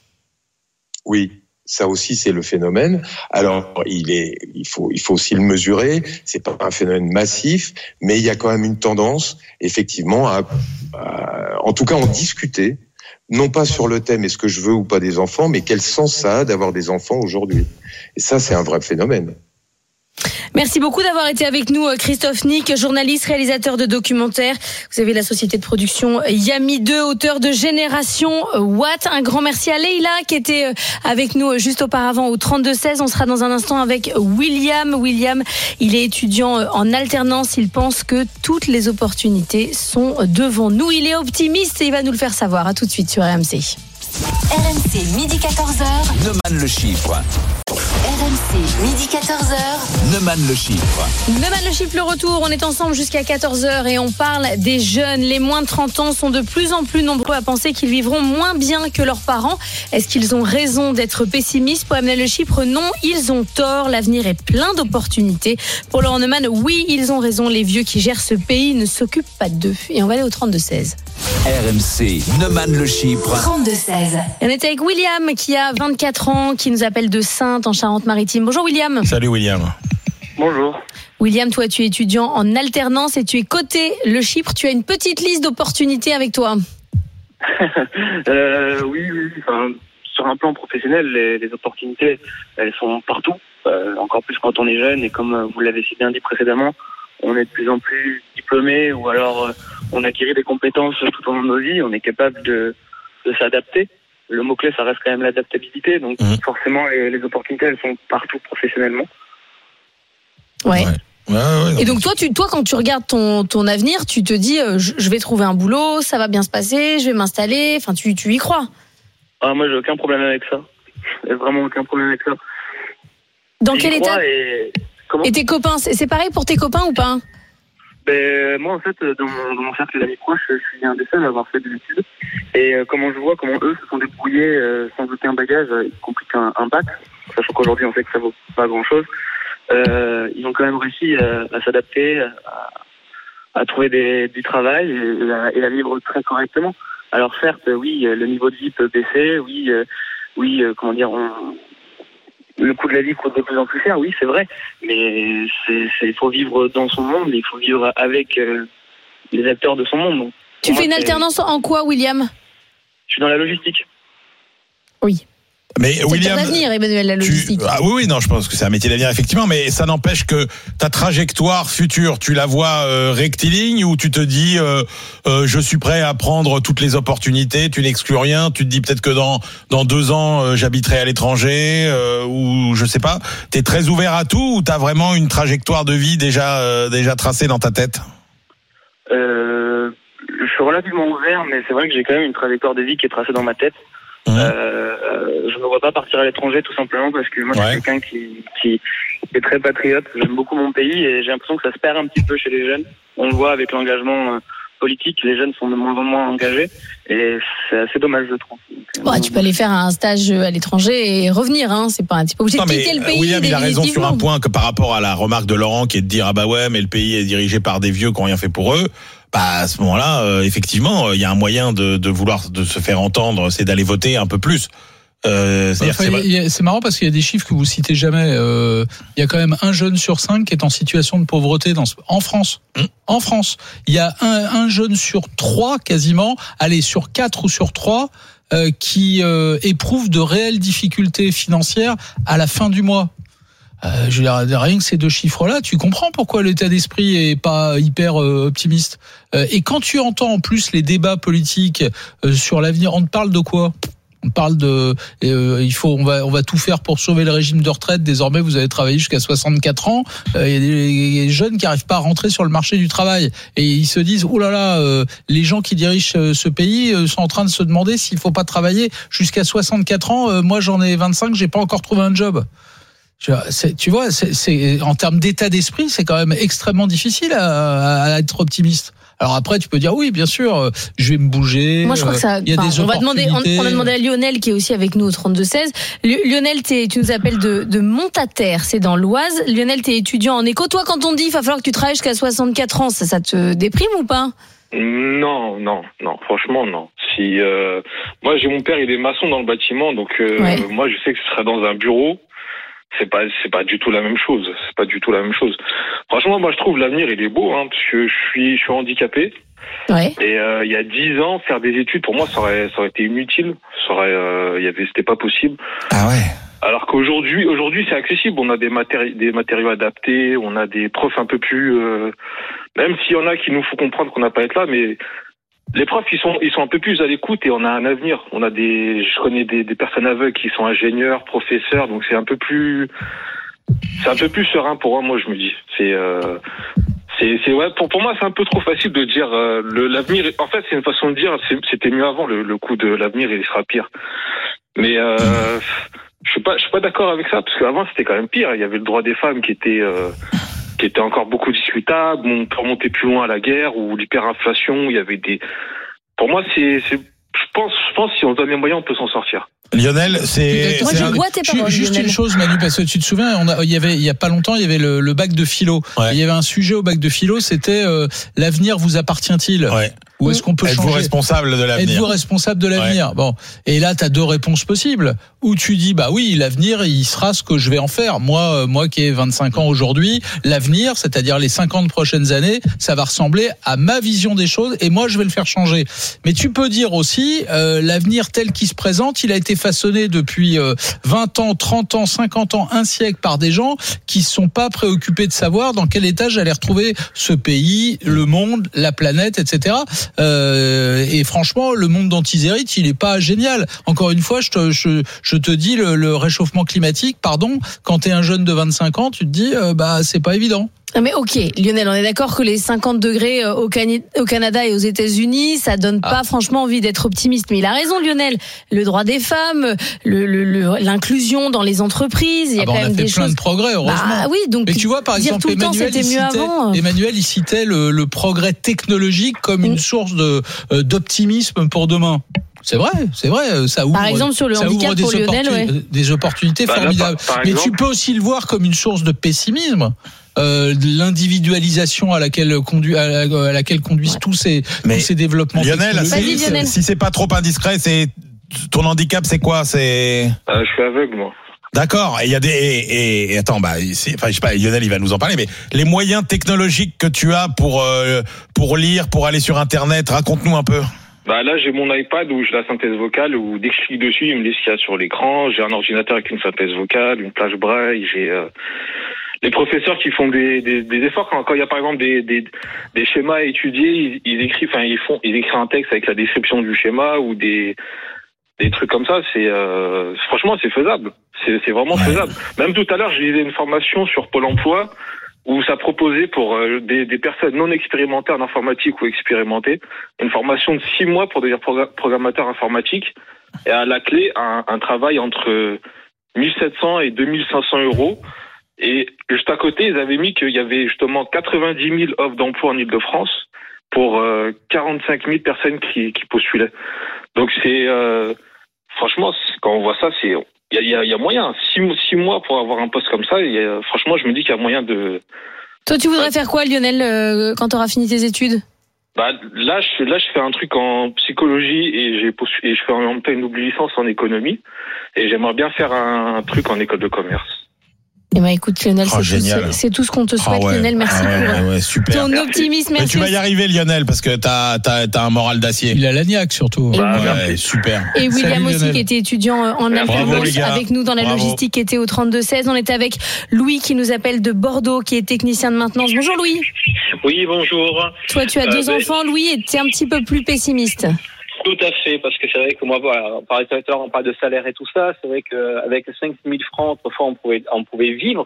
S11: Oui. Ça aussi, c'est le phénomène. Alors, il faut aussi le mesurer. C'est pas un phénomène massif, mais il y a quand même une tendance, effectivement, en tout cas, en discuter, non pas sur le thème est-ce que je veux ou pas des enfants, mais quel sens ça a d'avoir des enfants aujourd'hui. Et ça, c'est un vrai phénomène.
S6: Merci beaucoup d'avoir été avec nous, Christophe Nick, journaliste, réalisateur de documentaires. Vous avez la société de production Yami 2, auteur de Génération Watt. Un grand merci à Leïla qui était avec nous juste auparavant au 32-16. On sera dans un instant avec William. William, il est étudiant en alternance. Il pense que toutes les opportunités sont devant nous. Il est optimiste et il va nous le faire savoir. À tout de suite sur RMC.
S1: RMC, midi 14h.
S3: Neumann le chiffre.
S1: RMC, midi 14h.
S3: Neumann le chiffre.
S6: Neumann le chiffre, le retour. On est ensemble jusqu'à 14h et on parle des jeunes. Les moins de 30 ans sont de plus en plus nombreux à penser qu'ils vivront moins bien que leurs parents. Est-ce qu'ils ont raison d'être pessimistes? Pour amener le chiffre, non, ils ont tort. L'avenir est plein d'opportunités. Pour Laurent Neumann, oui, ils ont raison. Les vieux qui gèrent ce pays ne s'occupent pas d'eux. Et on va aller au 32-16.
S3: RMC, Neumann le chiffre.
S1: 32-16.
S6: On est avec William qui a 24 ans, qui nous appelle de Saintes en Charente-Maritime. Bonjour William.
S5: Salut William.
S8: Bonjour.
S6: William, toi, tu es étudiant en alternance et tu es coté le Chypre. Tu as une petite liste d'opportunités avec toi.
S12: Oui. Enfin, sur un plan professionnel, les opportunités, elles sont partout. Encore plus quand on est jeune et comme vous l'avez si bien dit précédemment, on est de plus en plus diplômé ou alors on acquiert des compétences tout au long de nos vies. On est capable de s'adapter. Le mot-clé, ça reste quand même l'adaptabilité. Donc forcément, les opportunités, elles sont partout professionnellement.
S6: Ouais. Et donc toi, quand tu regardes ton avenir, tu te dis, je vais trouver un boulot, ça va bien se passer, je vais m'installer. Enfin, tu y crois?
S12: Ah, moi, j'ai aucun problème avec ça. J'ai vraiment aucun problème avec ça.
S6: Dans quel état? Et tes copains, c'est pareil pour tes copains ou pas?
S12: Moi, en fait, dans mon cercle d'amis proches, je suis un des seuls à avoir fait des études. Et comment eux se sont débrouillés sans aucun bagage, y compris qu'un bac, sachant qu'aujourd'hui, on sait que ça vaut pas grand-chose. Ils ont quand même réussi à s'adapter, à trouver du travail et à vivre très correctement. Alors certes, oui, le niveau de vie peut baisser, le coût de la vie coûte de plus en plus cher, oui, c'est vrai, mais il faut vivre dans son monde, il faut vivre avec les acteurs de son monde. Donc,
S6: tu fais une alternance en quoi, William?
S12: Je suis dans la logistique.
S6: Oui.
S5: Mais
S6: c'est
S5: William,
S6: ton avenir, Emmanuel, la logistique.
S5: Oui, non, je pense que c'est un métier d'avenir effectivement, mais ça n'empêche que ta trajectoire future, tu la vois rectiligne ou tu te dis je suis prêt à prendre toutes les opportunités, tu n'exclus rien, tu te dis peut-être que dans 2 ans j'habiterai à l'étranger ou je sais pas. T'es très ouvert à tout ou t'as vraiment une trajectoire de vie déjà tracée dans ta tête?
S12: Je suis relativement ouvert, mais c'est vrai que j'ai quand même une trajectoire de vie qui est tracée dans ma tête. Je ne me vois pas partir à l'étranger tout simplement parce que moi je suis quelqu'un qui est très patriote. J'aime beaucoup mon pays et j'ai l'impression que ça se perd un petit peu chez les jeunes. On le voit avec l'engagement politique, les jeunes sont de moins en moins engagés et c'est assez dommage, je trouve.
S6: Tu peux aller faire un stage à l'étranger et revenir, hein. C'est pas un petit peu obligé de quitter le pays.
S5: William, il a raison sur un point que par rapport à la remarque de Laurent qui est de dire ah bah ouais mais le pays est dirigé par des vieux qui n'ont rien fait pour eux. À ce moment-là, effectivement, il y a un moyen de vouloir de se faire entendre, c'est d'aller voter un peu plus.
S4: C'est marrant parce qu'il y a des chiffres que vous citez jamais. Il y a quand même 1 jeune sur 5 qui est en situation de pauvreté en France. En France, il y a un jeune sur 3 quasiment, sur 4 ou sur 3 qui éprouve de réelles difficultés financières à la fin du mois. Je veux dire, rien que ces 2 chiffres-là, tu comprends pourquoi l'état d'esprit est pas hyper optimiste. Et quand tu entends en plus les débats politiques sur l'avenir, on te parle de quoi? On parle de, on va tout faire pour sauver le régime de retraite. Désormais, vous allez travailler jusqu'à 64 ans. Il y a des jeunes qui arrivent pas à rentrer sur le marché du travail et ils se disent, oh là là, les gens qui dirigent ce pays sont en train de se demander s'il faut pas travailler jusqu'à 64 ans. Moi, j'en ai 25, j'ai pas encore trouvé un job. Tu vois, c'est en termes d'état d'esprit, c'est quand même extrêmement difficile à être optimiste. Alors après, tu peux dire oui, bien sûr, je vais me bouger.
S6: Moi, je crois que ça.
S4: Il y a des opportunités.
S6: On a demandé à Lionel qui est aussi avec nous au 32-16. Lionel, tu nous appelles de Montataire, c'est dans l'Oise. Lionel, t'es étudiant en éco. Toi, quand on dit il va falloir que tu travailles jusqu'à 64 ans, ça te déprime ou pas?
S13: Non, franchement non. Moi, j'ai mon père, il est maçon dans le bâtiment, donc moi, je sais que ce sera dans un bureau. C'est pas du tout la même chose. Franchement, moi, je trouve l'avenir, il est beau, hein, parce que je suis handicapé.
S6: Ouais.
S13: Et il y a 10 ans, faire des études, pour moi, ça aurait été inutile. C'était pas possible.
S5: Ah ouais.
S13: Alors qu'aujourd'hui, c'est accessible. On a des matériaux adaptés, on a des profs un peu plus, même s'il y en a qui nous font comprendre qu'on n'a pas à être là, mais les profs, ils sont un peu plus à l'écoute et on a un avenir. Je connais des personnes aveugles qui sont ingénieurs, professeurs, donc c'est un peu plus serein pour moi, je me dis. Pour moi, c'est un peu trop facile de dire l'avenir. En fait, c'est une façon de dire c'était mieux avant, le coup de l'avenir, il sera pire. Mais je suis pas d'accord avec ça parce qu'avant c'était quand même pire. Il y avait le droit des femmes qui était encore beaucoup discutable. On peut remonter plus loin à la guerre ou l'hyperinflation. Il y avait pour moi, je pense si on donne les moyens, on peut s'en sortir.
S5: Lionel,
S4: juste une chose, Manu, parce que tu te souviens, il y a pas longtemps, il y avait le bac de philo. Ouais. Il y avait un sujet au bac de philo, c'était l'avenir vous appartient-il? Ouais. ou est-ce qu'on peut changer?
S5: Êtes-vous responsable de l'avenir?
S4: Êtes-vous responsable de l'avenir? Ouais. Bon. Et là, tu as deux réponses possibles. Ou tu dis, bah oui, l'avenir, il sera ce que je vais en faire. Moi qui ai 25 ans aujourd'hui, l'avenir, c'est-à-dire les 50 prochaines années, ça va ressembler à ma vision des choses et moi, je vais le faire changer. Mais tu peux dire aussi, l'avenir tel qu'il se présente, il a été façonné depuis 20 ans, 30 ans, 50 ans, un siècle par des gens qui ne sont pas préoccupés de savoir dans quel état j'allais retrouver ce pays, le monde, la planète, etc. Et franchement, le monde dont ils héritent, il n'est pas génial. Encore une fois, je te dis, le réchauffement climatique, pardon, quand tu es un jeune de 25 ans, tu te dis, c'est pas évident.
S6: Mais ok, Lionel, on est d'accord que les 50 degrés au Canada et aux États-Unis, ça donne pas franchement envie d'être optimiste. Mais il a raison, Lionel. Le droit des femmes, l'inclusion dans les entreprises, il y a quand même des choses. On a fait plein
S4: de progrès, heureusement.
S6: Bah oui, donc.
S4: Mais tu vois, par exemple, Emmanuel, il citait le progrès technologique comme une source d'optimisme pour demain. C'est vrai, ça ouvre.
S6: Par exemple, sur le handicap pour Lionel,
S4: des opportunités formidables. Mais tu peux aussi le voir comme une source de pessimisme. L'individualisation à laquelle conduisent tous ces développements.
S5: Lionel, si c'est pas trop indiscret, c'est ton handicap, c'est quoi? C'est
S13: je suis aveugle, moi.
S5: D'accord. Et il y a et attends, je sais pas, Lionel, il va nous en parler, mais les moyens technologiques que tu as pour lire, pour aller sur Internet, raconte-nous un peu.
S13: Là, j'ai mon iPad où j'ai la synthèse vocale, où dès que je clique dessus, il me dit ce qu'il y a sur l'écran. J'ai un ordinateur avec une synthèse vocale, une plage braille, j'ai les professeurs qui font des efforts quand il y a par exemple des schémas à étudier, ils écrivent un texte avec la description du schéma ou des trucs comme ça. C'est franchement, c'est faisable. C'est vraiment faisable. Même tout à l'heure, je lisais une formation sur Pôle Emploi où ça proposait pour des personnes non expérimentées en informatique ou expérimentées une formation de 6 mois pour devenir programmateur informatique et à la clé un travail entre 1700 et 2500 euros. Et juste à côté, ils avaient mis qu'il y avait justement 90 000 offres d'emploi en Ile-de-France pour 45 000 personnes qui postulaient. Donc c'est franchement, quand on voit ça, il y a moyen. 6 mois pour avoir un poste comme ça. Franchement, je me dis qu'il y a moyen de.
S6: Toi, tu voudrais faire quoi, Lionel, quand tu auras fini tes études?
S13: Là, je fais un truc en psychologie et je fais en même temps une double licence en économie et j'aimerais bien faire un truc en école de commerce.
S6: Eh ben écoute Lionel, c'est tout ce qu'on te souhaite. Lionel, merci pour ton optimisme.
S5: Mais tu vas y arriver Lionel parce que t'as un moral d'acier.
S4: Il a l'agnac surtout.
S5: Super.
S6: Et William aussi qui était étudiant en alternance avec nous dans la logistique, qui était au 32-16. On était avec Louis qui nous appelle de Bordeaux, qui est technicien de maintenance. Bonjour Louis.
S14: Oui, bonjour.
S6: Toi tu as 2 enfants Louis et tu es un petit peu plus pessimiste.
S14: Tout à fait, parce que c'est vrai que moi, voilà, on parlait tout à l'heure, on parle de salaire et tout ça. C'est vrai qu'avec 5 000 francs, autrefois, on pouvait vivre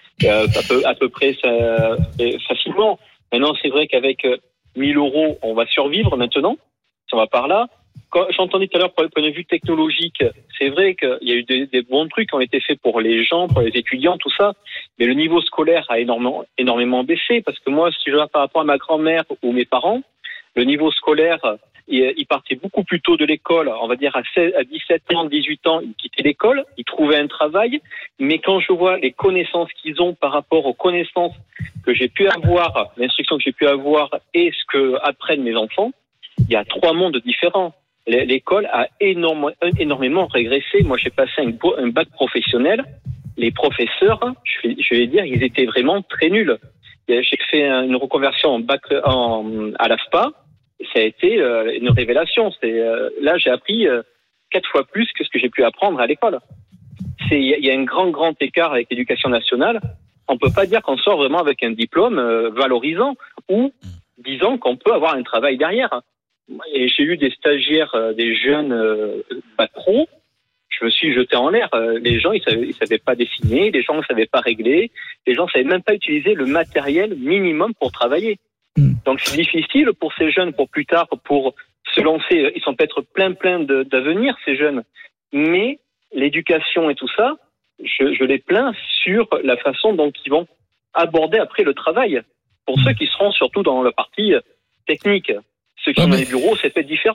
S14: à peu près facilement. Maintenant, c'est vrai qu'avec 1 000 euros, on va survivre maintenant. Si on va par là. Quand j'entendais tout à l'heure, pour le point de vue technologique, c'est vrai qu'il y a eu des bons trucs qui ont été faits pour les gens, pour les étudiants, tout ça. Mais le niveau scolaire a énormément baissé, parce que moi, si je regarde par rapport à ma grand-mère ou mes parents, le niveau scolaire, ils partaient beaucoup plus tôt de l'école, on va dire à 17 ans, 18 ans, ils quittaient l'école, ils trouvaient un travail, mais quand je vois les connaissances qu'ils ont par rapport aux connaissances que j'ai pu avoir, l'instruction que j'ai pu avoir et ce que apprennent mes enfants, il y a 3 mondes différents. L'école a énormément régressé. Moi, j'ai passé un bac professionnel. Les professeurs, je vais dire, ils étaient vraiment très nuls. J'ai fait une reconversion en bac à l'AFPA. Ça a été une révélation. Là, j'ai appris 4 fois plus que ce que j'ai pu apprendre à l'école. Il y a un grand écart avec l'éducation nationale. On peut pas dire qu'on sort vraiment avec un diplôme valorisant ou disant qu'on peut avoir un travail derrière. Et j'ai eu des stagiaires, des jeunes bac pro. Je me suis jeté en l'air. Les gens, ils savaient pas dessiner. Les gens ne savaient pas régler. Les gens savaient même pas utiliser le matériel minimum pour travailler. Donc c'est difficile pour ces jeunes, pour plus tard, pour se lancer. Ils sont peut-être plein d'avenir, ces jeunes. Mais l'éducation et tout ça, je les plains sur la façon dont ils vont aborder après le travail. Pour ceux qui seront surtout dans la partie technique. Ceux qui sont dans les bureaux, c'est peut-être différent.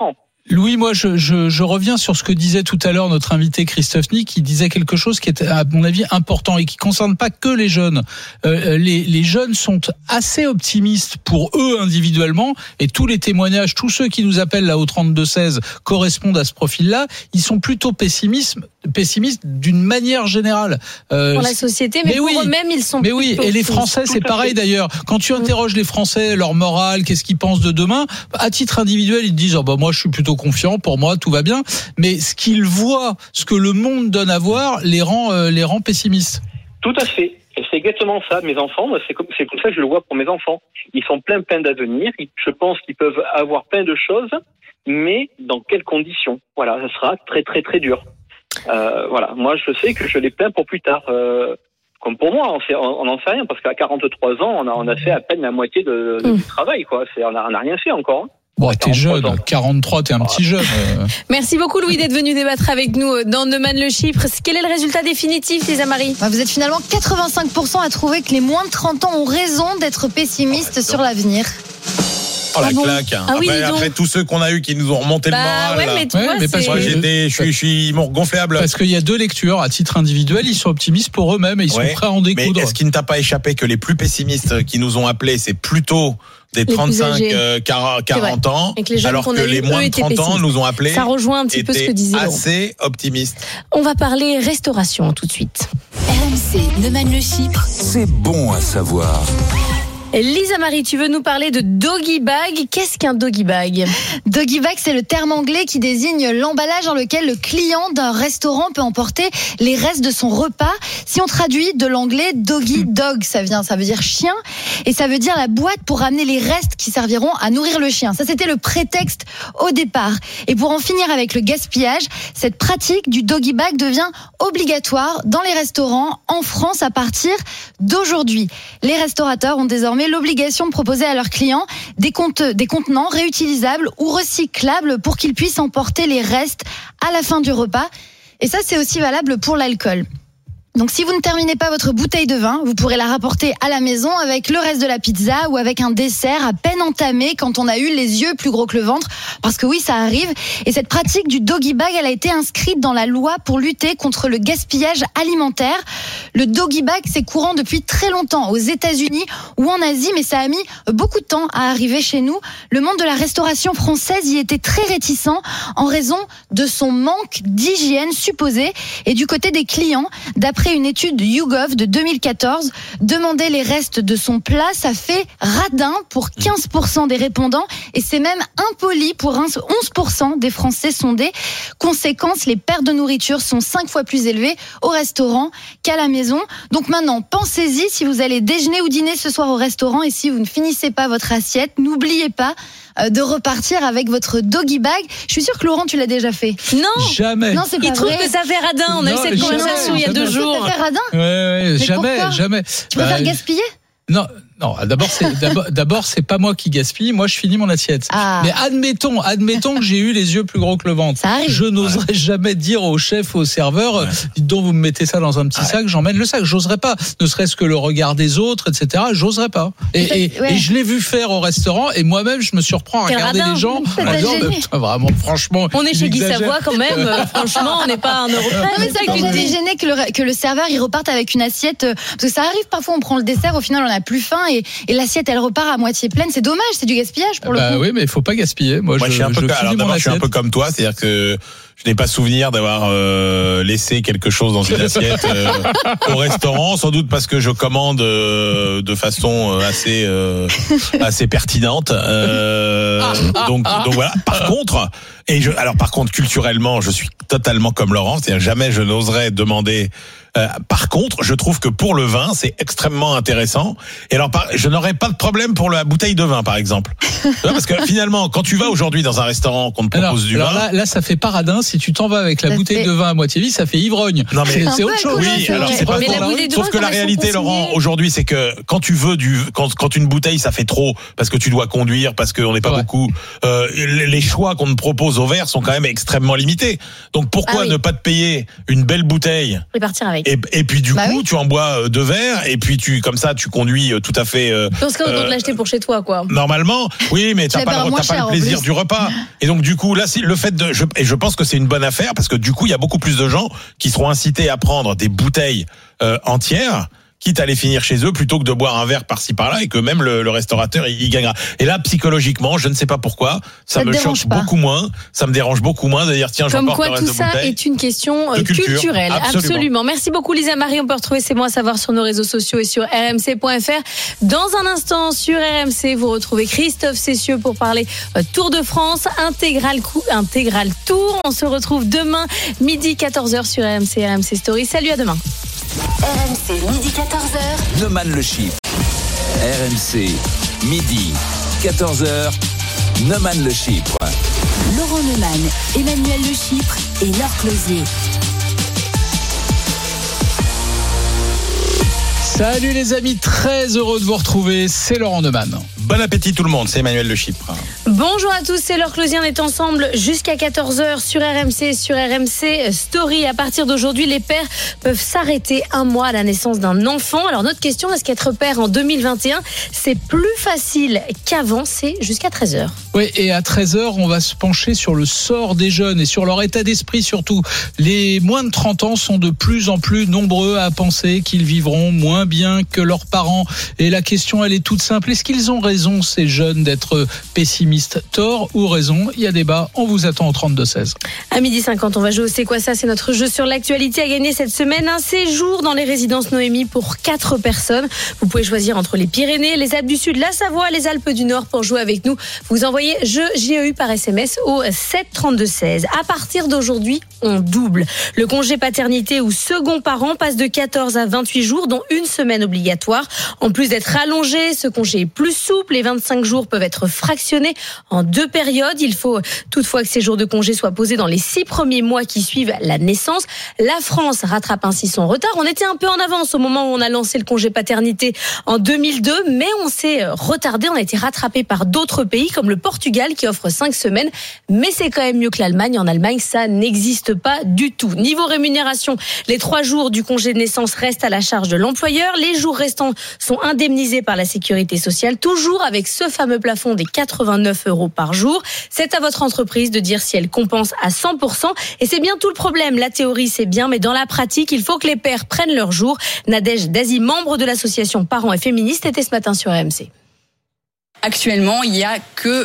S4: Louis, moi, je reviens sur ce que disait tout à l'heure notre invité Christophe Nick, qui disait quelque chose qui est, à mon avis, important et qui concerne pas que les jeunes. Les jeunes sont assez optimistes pour eux individuellement, et tous les témoignages, tous ceux qui nous appellent là au 32-16 correspondent à ce profil-là. Ils sont plutôt pessimistes d'une manière générale.
S6: Pour la société, mais pour eux-mêmes, ils sont.
S4: Mais oui, et les Français, c'est pareil d'ailleurs. Quand tu interroges les Français, leur morale, qu'est-ce qu'ils pensent de demain, à titre individuel, ils te disent moi je suis plutôt confiant, pour moi tout va bien, mais ce qu'ils voient, ce que le monde donne à voir, les rend pessimistes.
S14: Tout à fait. Et c'est exactement ça. Mes enfants, c'est comme ça que je le vois pour mes enfants. Ils sont plein d'avenir. Je pense qu'ils peuvent avoir plein de choses, mais dans quelles conditions? Voilà, ça sera très très très dur. Voilà, moi je sais que je les plains pour plus tard. Comme pour moi, on n'en sait rien, parce qu'à 43 ans, on a fait à peine la moitié du travail, quoi. On n'a rien fait encore. Hein.
S4: Bon, t'es jeune, 43, t'es un petit jeune.
S6: Merci beaucoup Louis d'être venu débattre avec nous dans Neumann le Chypre. Quel est le résultat définitif, Lisa Marie?
S7: Vous êtes finalement 85% à trouver que les moins de 30 ans ont raison d'être pessimistes sur l'avenir.
S5: Oh la claque. Après tous ceux qu'on a eu qui nous ont remonté le moral. Ils m'ont gonflable.
S4: Parce qu'il y a deux lectures. À titre individuel, ils sont optimistes pour eux-mêmes et ils sont prêts à en découdre.
S5: Mais est-ce qu'il ne t'a pas échappé que les plus pessimistes qui nous ont appelés, c'est plutôt des 35-40 ans, alors que les moins de 30 ans nous ont appelés.
S6: Ça rejoint un petit peu ce que disait Laurent.
S5: Assez optimistes.
S6: On va parler restauration tout de suite.
S1: RMC Neumann le Chypre.
S3: C'est bon à savoir.
S6: Lisa Marie, tu veux nous parler de doggy bag. Qu'est-ce qu'un doggy bag?
S7: Doggy bag, c'est le terme anglais qui désigne l'emballage dans lequel le client d'un restaurant peut emporter les restes de son repas. Si on traduit de l'anglais, doggy dog, ça veut dire chien, et ça veut dire la boîte pour ramener les restes qui serviront à nourrir le chien. Ça, c'était le prétexte au départ. Et pour en finir avec le gaspillage, cette pratique du doggy bag devient obligatoire dans les restaurants en France à partir d'aujourd'hui. Les restaurateurs ont désormais l'obligation de proposer à leurs clients des contenants réutilisables ou recyclables pour qu'ils puissent emporter les restes à la fin du repas. Et ça, c'est aussi valable pour l'alcool. Donc si vous ne terminez pas votre bouteille de vin, vous pourrez la rapporter à la maison avec le reste de la pizza ou avec un dessert à peine entamé quand on a eu les yeux plus gros que le ventre. Parce que oui, ça arrive. Et cette pratique du doggy bag, elle a été inscrite dans la loi pour lutter contre le gaspillage alimentaire. Le doggy bag, c'est courant depuis très longtemps aux États-Unis ou en Asie, mais ça a mis beaucoup de temps à arriver chez nous. Le monde de la restauration française y était très réticent en raison de son manque d'hygiène supposé. Et du côté des clients, d'après une étude de YouGov de 2014, demander les restes de son plat, ça fait radin pour 15% des répondants et c'est même impoli pour 11% des Français sondés. Conséquence, les pertes de nourriture sont 5 fois plus élevées au restaurant qu'à la maison. Donc maintenant, pensez-y si vous allez déjeuner ou dîner ce soir au restaurant et si vous ne finissez pas votre assiette, n'oubliez pas de repartir avec votre doggy bag. Je suis sûre que Laurent, tu l'as déjà fait.
S6: Non,
S4: jamais.
S7: Non, c'est pas
S6: il trouve
S7: vrai.
S6: que ça fait radin. On a eu cette conversation il y a 2 jours.
S7: Ça fait radin.
S4: Ouais, jamais.
S7: Tu préfères gaspiller?
S4: Non, d'abord c'est pas moi qui gaspille, moi je finis mon assiette. Mais admettons que j'ai eu les yeux plus gros que le ventre. Je n'oserais jamais dire au chef, au serveur, dites donc vous me mettez ça dans un petit sac, j'emmène le sac. J'oserais pas, ne serait-ce que le regard des autres, etc. J'oserais pas. Et je l'ai vu faire au restaurant et moi-même je me surprends à regarder les gens. Vraiment, franchement.
S6: On est chez Guy Savoie quand même. Franchement, on n'est pas à 1 euro près.
S7: Non mais ça, que j'étais gênée que le serveur il reparte avec une assiette, parce que ça arrive parfois, on prend le dessert, au final on a plus faim. Et l'assiette elle repart à moitié pleine, c'est dommage, c'est du gaspillage pour le coup.
S4: Oui, mais il faut pas gaspiller. Moi je suis un
S5: peu comme toi, c'est-à-dire que je n'ai pas souvenir d'avoir laissé quelque chose dans une assiette au restaurant, sans doute parce que je commande de façon assez pertinente. Donc voilà. Par contre, culturellement, je suis totalement comme Laurent, c'est-à-dire jamais je n'oserais demander. Par contre, je trouve que pour le vin, c'est extrêmement intéressant. Et alors, je n'aurais pas de problème pour la bouteille de vin, par exemple. Parce que finalement, quand tu vas aujourd'hui dans un restaurant qu'on te propose du vin,
S4: là, ça fait paradin. Si tu t'en vas avec la bouteille de vin à moitié vide, ça fait ivrogne.
S5: Non mais
S4: c'est autre chose.
S5: Oui, alors c'est pas sauf que la réalité, Laurent, aujourd'hui, c'est que quand tu veux quand une bouteille, ça fait trop parce que tu dois conduire, parce qu'on n'est pas beaucoup. Les choix qu'on te propose au verre sont quand même extrêmement limités. Donc pourquoi ne pas te payer une belle bouteille
S6: et partir avec. Eric.
S5: Et puis du coup,
S7: oui.
S5: tu en bois 2 verres, et puis comme ça, tu conduis tout à fait.
S6: Dans ce cas, on doit l'acheter pour chez toi, quoi.
S5: Normalement, oui, mais t'as pas le plaisir du repas. Et donc du coup, là, c'est le fait et je pense que c'est une bonne affaire parce que du coup, il y a beaucoup plus de gens qui seront incités à prendre des bouteilles entières, quitte à les finir chez eux plutôt que de boire un verre par-ci par-là, et que même le restaurateur il gagnera. Et là, psychologiquement, je ne sais pas pourquoi, ça me choque beaucoup moins, ça me dérange beaucoup moins de dire tiens, j'emporte le reste de bouteille.
S6: Comme quoi tout ça est une question culturelle. Absolument. Merci beaucoup Lisa Marie, on peut retrouver C'est moi à savoir sur nos réseaux sociaux et sur rmc.fr. Dans un instant sur RMC, vous retrouvez Christophe Cessieux pour parler Tour de France, intégral tour. On se retrouve demain midi 14h sur RMC Story. Salut, à demain.
S1: RMC, midi 14h.
S3: Neumann le Chypre. RMC, midi 14h. Neumann le Chypre.
S1: Laurent Neumann, Emmanuel Le Chypre et Laure Closier.
S4: Salut les amis, très heureux de vous retrouver, c'est Laurent Neumann.
S5: Bon appétit tout le monde, c'est Emmanuel Le Chypre.
S6: Bonjour à tous, c'est Laure Closier, on est ensemble jusqu'à 14h sur RMC, sur RMC Story. À partir d'aujourd'hui, les pères peuvent s'arrêter 1 mois à la naissance d'un enfant. Alors notre question, est-ce qu'être père en 2021, c'est plus facile qu'avant? C'est jusqu'à 13h.
S4: Oui, et à 13h, on va se pencher sur le sort des jeunes et sur leur état d'esprit surtout. Les moins de 30 ans sont de plus en plus nombreux à penser qu'ils vivront moins bien que leurs parents. Et la question, elle est toute simple. Est-ce qu'ils ont raison, ces jeunes, d'être pessimistes? Tort ou raison? Il y a débat. On vous attend au 32-16.
S6: À 12h50, on va jouer au C'est quoi ça? C'est notre jeu sur l'actualité. À gagner cette semaine un séjour dans les résidences Noémie pour 4 personnes. Vous pouvez choisir entre les Pyrénées, les Alpes du Sud, la Savoie, les Alpes du Nord pour jouer avec nous. Vous envoyez jeu JEU par SMS au 732-16. À partir d'aujourd'hui, on double. Le congé paternité ou second parent passe de 14 à 28 jours, dont une semaine obligatoire. En plus d'être allongé, ce congé est plus souple. Les 25 jours peuvent être fractionnés en 2 périodes. Il faut toutefois que ces jours de congé soient posés dans les 6 premiers mois qui suivent la naissance. La France rattrape ainsi son retard. On était un peu en avance au moment où on a lancé le congé paternité en 2002, mais on s'est retardé. On a été rattrapé par d'autres pays comme le Portugal qui offre 5 semaines. Mais c'est quand même mieux que l'Allemagne. En Allemagne, ça n'existe pas du tout. Niveau rémunération, les 3 jours du congé de naissance restent à la charge de l'employeur. Les jours restants sont indemnisés par la sécurité sociale, toujours avec ce fameux plafond des 89 € par jour. C'est à votre entreprise de dire si elle compense à 100%. Et c'est bien tout le problème. La théorie, c'est bien, mais dans la pratique, il faut que les pères prennent leur jour. Nadège Dazi, membre de l'association Parents et Féministes, était ce matin sur RMC.
S15: Actuellement, il n'y a que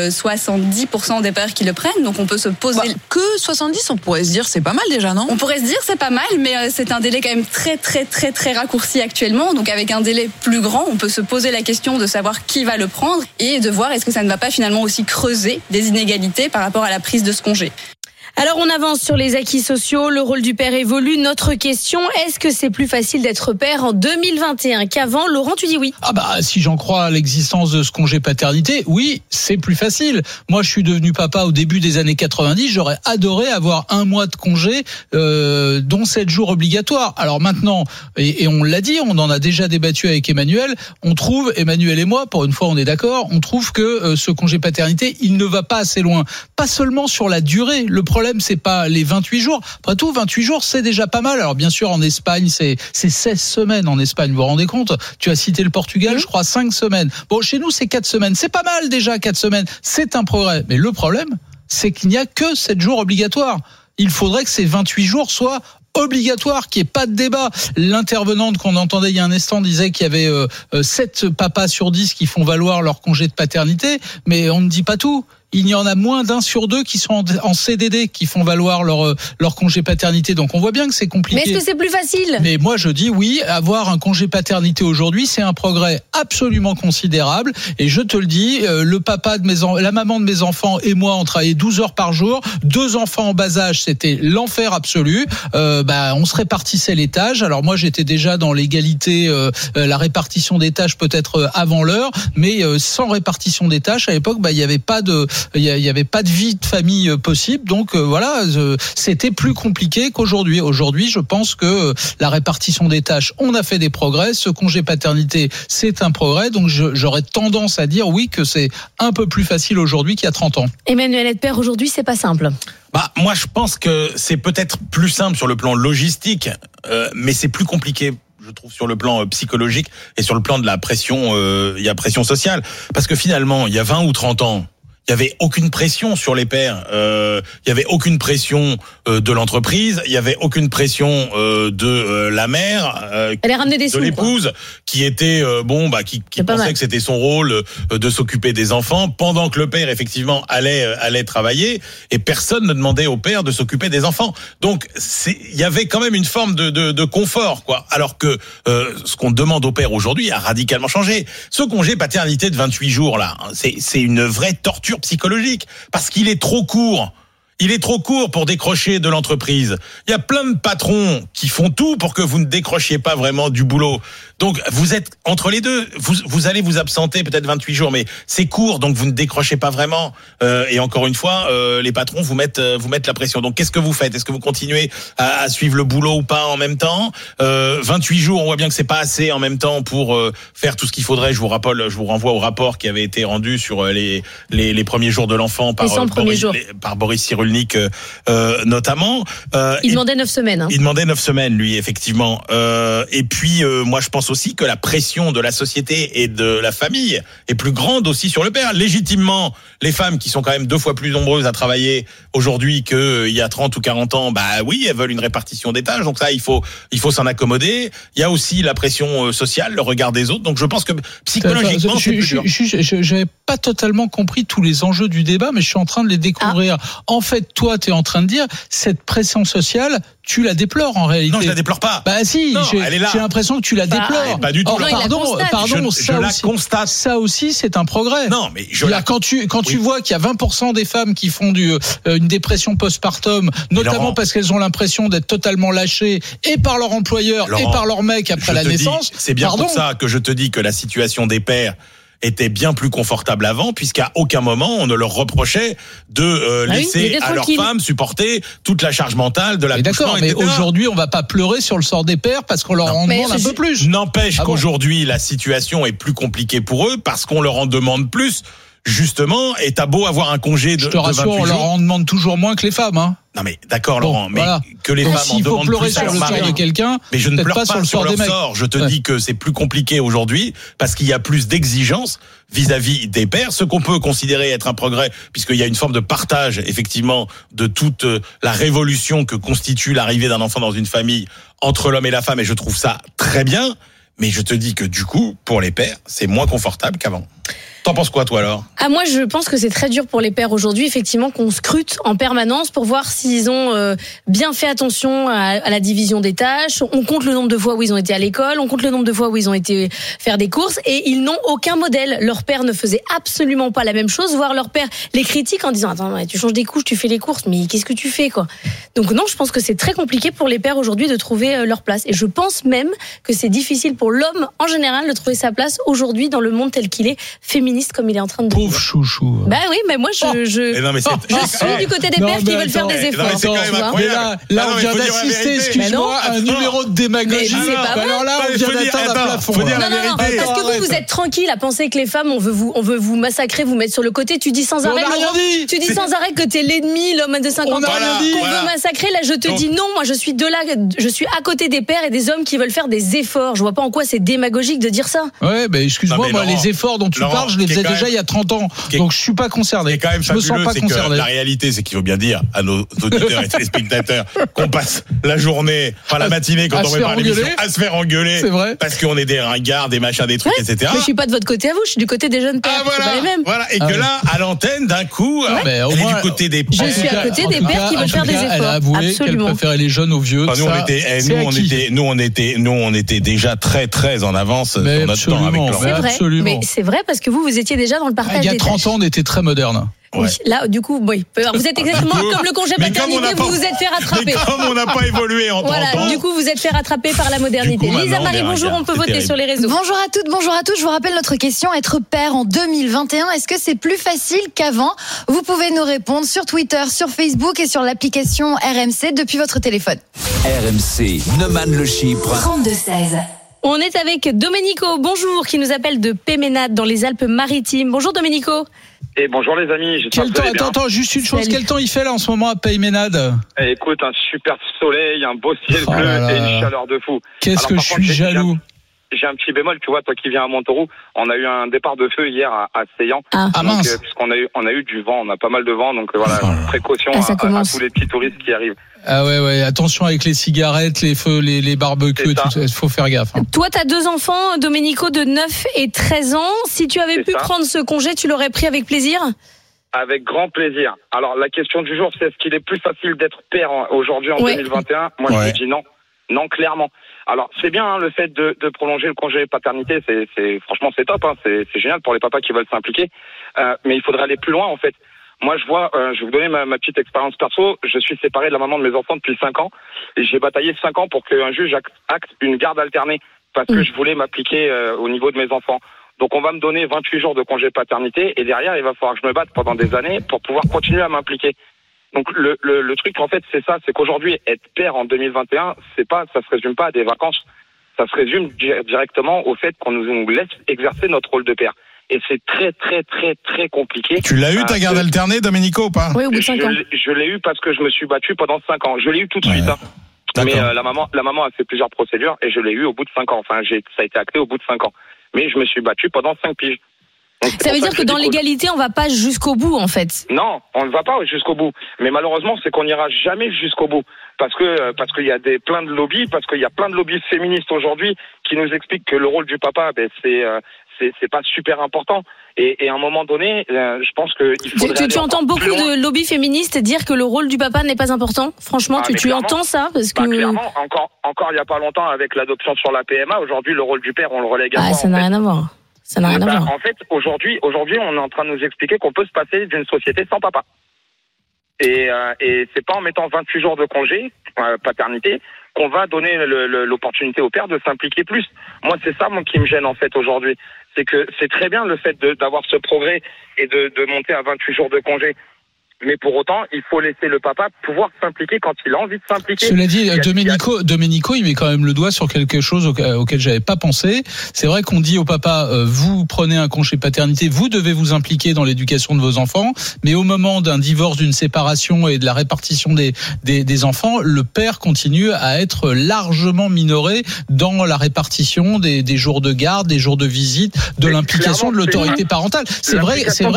S15: 70% des pères qui le prennent, donc on peut se poser...
S16: que 70, on pourrait se dire c'est pas mal déjà, non?
S15: On pourrait se dire c'est pas mal, mais c'est un délai quand même très raccourci actuellement, donc avec un délai plus grand, on peut se poser la question de savoir qui va le prendre et de voir est-ce que ça ne va pas finalement aussi creuser des inégalités par rapport à la prise de ce congé.
S6: Alors on avance sur les acquis sociaux, le rôle du père évolue. Notre question, est-ce que c'est plus facile d'être père en 2021 qu'avant? Laurent, tu dis oui.
S4: Ah bah si j'en crois à l'existence de ce congé paternité, oui, c'est plus facile. Moi je suis devenu papa au début des années 90, j'aurais adoré avoir 1 mois de congé, dont 7 jours obligatoires. Alors maintenant, et on l'a dit, on en a déjà débattu avec Emmanuel, on trouve, Emmanuel et moi, pour une fois on est d'accord, on trouve que ce congé paternité, il ne va pas assez loin. Pas seulement sur la durée, le problème c'est pas les 28 jours. Après tout, 28 jours, c'est déjà pas mal. Alors bien sûr, en Espagne, c'est 16 semaines en Espagne. Vous vous rendez compte? Tu as cité le Portugal, je crois 5 semaines. Bon, chez nous, c'est 4 semaines. C'est pas mal déjà, 4 semaines. C'est un progrès. Mais le problème, c'est qu'il n'y a que 7 jours obligatoires. Il faudrait que ces 28 jours soient obligatoire, qu'il n'y ait pas de débat. L'intervenante qu'on entendait il y a un instant disait qu'il y avait 7 papas sur 10 qui font valoir leur congé de paternité, mais on ne dit pas tout. Il y en a moins d'1 sur 2 qui sont en CDD, qui font valoir leur congé paternité. Donc on voit bien que c'est compliqué.
S6: Mais est-ce que c'est plus facile?
S4: Mais moi je dis oui, avoir un congé paternité aujourd'hui, c'est un progrès absolument considérable. Et je te le dis, la maman de mes enfants et moi, on travaillait 12 heures par jour. 2 enfants en bas âge, c'était l'enfer absolu. On se répartissait les tâches. Alors moi j'étais déjà dans l'égalité, la répartition des tâches peut-être avant l'heure, mais sans répartition des tâches à l'époque, il n'y avait pas de il y avait pas de vie de famille possible. Donc voilà, c'était plus compliqué qu'aujourd'hui. Aujourd'hui, je pense que la répartition des tâches, on a fait des progrès. Ce congé paternité, c'est un progrès. Donc j'aurais tendance à dire oui que c'est un peu plus facile aujourd'hui qu'il y a 30 ans.
S6: Emmanuel, être père aujourd'hui, c'est pas simple.
S5: Moi, je pense que c'est peut-être plus simple sur le plan logistique, mais c'est plus compliqué, je trouve, sur le plan psychologique et sur le plan de la pression, il y a pression sociale. Parce que finalement, il y a 20 ou 30 ans, il y avait aucune pression sur les pères. Il y avait aucune pression de l'entreprise. Il y avait aucune pression de la mère,
S6: de
S5: l'épouse, qui était qui pensait que c'était son rôle de s'occuper des enfants, pendant que le père effectivement allait travailler, et personne ne demandait au père de s'occuper des enfants. Donc il y avait quand même une forme de confort, quoi. Alors que ce qu'on demande au père aujourd'hui a radicalement changé. Ce congé paternité de 28 jours là, c'est une vraie torture psychologique, parce qu'il est trop court. Il est trop court pour décrocher de l'entreprise. Il y a plein de patrons qui font tout pour que vous ne décrochiez pas vraiment du boulot. Donc, vous êtes entre les deux. Vous allez vous absenter peut-être 28 jours, mais c'est court, donc vous ne décrochez pas vraiment. Et encore une fois, les patrons vous mettent la pression. Donc, qu'est-ce que vous faites? Est-ce que vous continuez à suivre le boulot ou pas en même temps? 28 jours, on voit bien que c'est pas assez en même temps pour faire tout ce qu'il faudrait. Je vous renvoie au rapport qui avait été rendu sur les premiers jours de l'enfant par Boris Cyrulnik, notamment.
S6: Il demandait 9 semaines.
S5: Il demandait 9 semaines, lui, effectivement. Et puis, moi, je pense aussi que la pression de la société et de la famille est plus grande aussi sur le père. Légitimement, les femmes qui sont quand même 2 fois plus nombreuses à travailler aujourd'hui qu'il y a 30 ou 40 ans, oui, elles veulent une répartition des tâches. Donc ça, il faut s'en accommoder. Il y a aussi la pression sociale, le regard des autres. Donc je pense que psychologiquement, c'est plus dur.
S4: Je n'avais pas totalement compris tous les enjeux du débat, mais je suis en train de les découvrir. En fait, toi, tu es en train de dire, cette pression sociale, tu la déplores en réalité.
S5: Non, je la déplore pas.
S4: Si, elle est là. J'ai l'impression que tu la déplores.
S5: Pas du tout.
S4: Pardon,
S5: je la constate.
S4: Ça aussi, c'est un progrès.
S5: Non, mais
S4: quand tu vois qu'il y a 20% des femmes qui font une dépression postpartum, notamment parce qu'elles ont l'impression d'être totalement lâchées et par leur employeur et par leur mec après la naissance.
S5: C'est bien pour ça que je te dis que la situation des pères était bien plus confortable avant, puisqu'à aucun moment on ne leur reprochait de laisser à leurs femmes supporter toute la charge mentale de l'accouchement.
S4: D'accord, mais aujourd'hui on va pas pleurer sur le sort des pères parce qu'on leur en demande un peu plus.
S5: N'empêche qu'aujourd'hui la situation est plus compliquée pour eux parce qu'on leur en demande plus. Justement, et t'as beau avoir un congé de 28 jours. Je te rassure, on
S4: leur en demande toujours moins que les femmes, hein.
S5: Non mais d'accord, Laurent, mais que les femmes en demandent plus à leur mari.
S4: De quelqu'un,
S5: mais je ne pleure pas sur leur sort. Je te dis que c'est plus compliqué aujourd'hui parce qu'il y a plus d'exigences vis-à-vis des pères, ce qu'on peut considérer être un progrès, puisqu'il y a une forme de partage, effectivement, de toute la révolution que constitue l'arrivée d'un enfant dans une famille entre l'homme et la femme, et je trouve ça très bien. Mais je te dis que du coup, pour les pères, c'est moins confortable qu'avant. T'en penses quoi, toi, alors ?
S6: Moi, je pense que c'est très dur pour les pères aujourd'hui, effectivement, qu'on scrute en permanence pour voir s'ils ont bien fait attention à la division des tâches. On compte le nombre de fois où ils ont été à l'école, on compte le nombre de fois où ils ont été faire des courses, et ils n'ont aucun modèle. Leur père ne faisait absolument pas la même chose, voire leur père les critique en disant « Attends, tu changes des couches, tu fais les courses, mais qu'est-ce que tu fais, quoi ?» Donc non, je pense que c'est très compliqué pour les pères aujourd'hui de trouver leur place. Et je pense même que c'est difficile pour l'homme, en général, de trouver sa place aujourd'hui dans le monde tel qu'il est, féministe comme il est en train de
S4: devenir. Pauvre chouchou.
S6: Oui, mais moi je suis du côté des pères qui veulent faire des efforts.
S4: Là, on vient d'assister, excuse-moi, à un numéro de démagogie. Alors là, on vient d'atteindre un plafond.
S6: Non, parce que vous êtes tranquille à penser que les femmes, on veut vous massacrer, vous mettre sur le côté. Tu dis sans arrêt, que t'es l'ennemi, l'homme de 50 ans, qu'on veut massacrer. Là, je te dis non, moi je suis à côté des pères et des hommes qui veulent faire des efforts. Je vois pas en quoi c'est démagogique de dire ça.
S4: Ouais, excuse-moi, les efforts dont tu parles, je les faisais déjà il y a 30 ans. Donc je suis pas concerné.
S5: Je me sens pas concerné. La réalité, c'est qu'il faut bien dire à nos auditeurs et téléspectateurs qu'on passe la journée, la matinée quand on prépare l'émission, à se faire engueuler. C'est vrai. Parce qu'on est des ringards, des machins, des trucs, etc.
S6: Mais je suis pas de votre côté à vous, je suis du côté des jeunes pères. C'est pas les mêmes.
S5: Voilà. Et que là, à l'antenne, d'un coup, elle est du côté des pères.
S6: Je suis à côté des pères qui veulent faire des efforts.
S4: Elle a avoué qu'elle préférait les jeunes aux vieux.
S5: Nous, on était déjà très, très en avance sur notre temps avec Laurent.
S6: C'est vrai. Mais c'est vrai parce que vous étiez déjà dans le partage des tâches.
S4: Il y a 30 ans, on était très moderne.
S6: Oui, là, du coup, oui. Alors, vous êtes exactement comme le congé paternité, vous vous êtes fait rattraper.
S5: Mais comme on n'a pas évolué en 30 ans.
S6: Du coup, vous êtes fait rattraper par la modernité. Lisa Marie, bonjour, on peut voter sur les réseaux.
S7: Bonjour à toutes, bonjour à tous. Je vous rappelle notre question, être père en 2021, est-ce que c'est plus facile qu'avant? Vous pouvez nous répondre sur Twitter, sur Facebook et sur l'application RMC depuis votre téléphone.
S3: RMC, Neumann le Chypre.
S1: 32-16.
S6: On est avec Domenico, bonjour, qui nous appelle de Péménade dans les Alpes-Maritimes. Bonjour Domenico.
S12: Et bonjour les amis.
S4: Attends, juste une chose. Quel temps il fait là en ce moment à Péménade?
S12: Écoute, un super soleil, un beau ciel bleu et une chaleur de fou.
S4: Qu'est-ce que je suis jaloux.
S12: J'ai un petit bémol, tu vois, toi qui viens à Montauroux, on a eu un départ de feu hier à Seillan.
S4: Mince.
S12: Puisqu'on a eu du vent, on a pas mal de vent, donc voilà, précaution à tous les petits touristes qui arrivent.
S4: Ah ouais, attention avec les cigarettes, les feux, les barbecues, il faut faire gaffe.
S6: Toi, t'as 2 enfants, Domenico, de 9 et 13 ans. Si tu avais pu prendre ce congé, tu l'aurais pris avec plaisir?
S12: Avec grand plaisir. Alors, la question du jour, c'est est-ce qu'il est plus facile d'être père aujourd'hui en 2021? Moi, je dis non. Non, clairement. Alors, c'est bien le fait de prolonger le congé paternité, franchement c'est top, c'est génial pour les papas qui veulent s'impliquer, mais il faudrait aller plus loin en fait. Moi je vois, je vais vous donner ma petite expérience perso, je suis séparé de la maman de mes enfants depuis 5 ans, et j'ai bataillé 5 ans pour qu'un juge acte une garde alternée, parce que je voulais m'appliquer au niveau de mes enfants. Donc on va me donner 28 jours de congé paternité, et derrière il va falloir que je me batte pendant des années pour pouvoir continuer à m'impliquer. Donc le truc en fait c'est ça, c'est qu'aujourd'hui être père en 2021, ça se résume pas à des vacances, ça se résume directement au fait qu'on nous laisse exercer notre rôle de père. Et c'est très très très très compliqué.
S5: Tu l'as eu ta garde alternée, Domenico, ou pas?
S6: Oui, au bout de 5 ans.
S12: Je l'ai eu parce que je me suis battu pendant 5 ans. Je l'ai eu tout de suite. Mais la maman a fait plusieurs procédures et je l'ai eu au bout de 5 ans. Enfin, ça a été acté au bout de 5 ans. Mais je me suis battu pendant 5 piges. Donc,
S6: ça veut dire que dans l'égalité, on va pas jusqu'au bout, en fait.
S12: Non, on ne va pas jusqu'au bout. Mais malheureusement, c'est qu'on n'ira jamais jusqu'au bout. Parce qu'il y a plein de lobbies, parce qu'il y a plein de lobbies féministes aujourd'hui qui nous expliquent que le rôle du papa, c'est pas super important. Et à un moment donné, je pense que il faudrait.
S6: Tu entends beaucoup de lobbies féministes dire que le rôle du papa n'est pas important. Franchement, tu entends ça parce que.
S12: Clairement, encore il y a pas longtemps avec l'adoption sur la PMA, aujourd'hui le rôle du père on le relègue à
S6: ça n'a rien à voir. Ça n'a rien à voir.
S12: En fait, aujourd'hui, on est en train de nous expliquer qu'on peut se passer d'une société sans papa. Et c'est pas en mettant 28 jours de congé paternité qu'on va donner l'opportunité au père de s'impliquer plus. Moi, c'est ça qui me gêne en fait aujourd'hui. C'est que c'est très bien le fait d'avoir ce progrès et de monter à 28 jours de congé. Mais pour autant, il faut laisser le papa pouvoir s'impliquer quand il a envie de s'impliquer.
S4: Cela dit, Domenico, il met quand même le doigt sur quelque chose auquel j'avais pas pensé. C'est vrai qu'on dit au papa, vous prenez un congé paternité, vous devez vous impliquer dans l'éducation de vos enfants, mais au moment d'un divorce, d'une séparation et de la répartition des enfants, le père continue à être largement minoré dans la répartition des jours de garde, des jours de visite, de l'implication de l'autorité parentale. C'est vrai.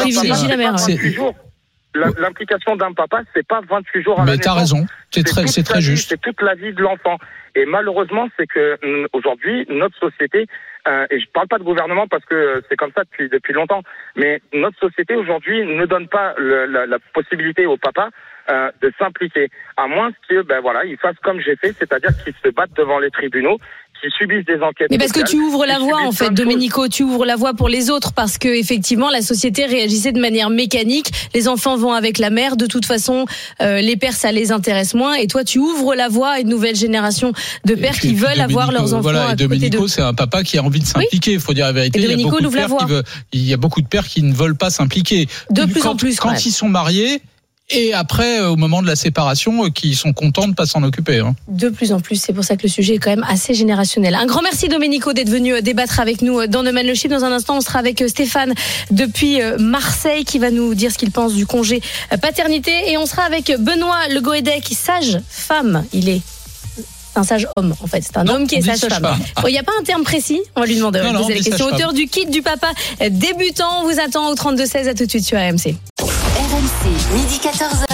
S12: L'implication d'un papa, c'est pas 28 jours à la naissance.
S4: Mais t'as raison, c'est très juste.
S12: C'est toute la vie de l'enfant. Et malheureusement, c'est que aujourd'hui, notre société, et je parle pas de gouvernement parce que c'est comme ça depuis longtemps, mais notre société aujourd'hui ne donne pas la possibilité au papa de s'impliquer, à moins que ils fassent comme j'ai fait, c'est-à-dire qu'ils se battent devant les tribunaux, qui subissent des enquêtes.
S6: Mais parce que tu ouvres la voie, en fait, Domenico, tu ouvres la voie pour les autres, parce que effectivement, la société réagissait de manière mécanique. Les enfants vont avec la mère, de toute façon, les pères, ça les intéresse moins. Et toi, tu ouvres la voie à une nouvelle génération de pères qui veulent avoir leurs enfants à côté d'eux.
S4: Domenico, c'est un papa qui a envie de s'impliquer. Il faut dire la vérité. Il y a beaucoup de pères qui ne veulent pas s'impliquer.
S6: De plus en plus.
S4: Quand ils sont mariés. Et après, au moment de la séparation, qui sont contents de ne pas s'en occuper.
S6: De plus en plus, c'est pour ça que le sujet est quand même assez générationnel. Un grand merci Domenico d'être venu débattre avec nous dans Neumann le Chypre. Dans un instant, on sera avec Stéphane depuis Marseille qui va nous dire ce qu'il pense du congé paternité. Et on sera avec Benoît Le Goédec, sage femme. Il est un sage homme, en fait. C'est un homme qui est sage femme. Il n'y a pas un terme précis. On va lui demander. On va poser les questions. Auteur du kit du papa débutant. On vous attend au 32-16. À tout de suite sur RMC.
S1: RMC, midi 14h.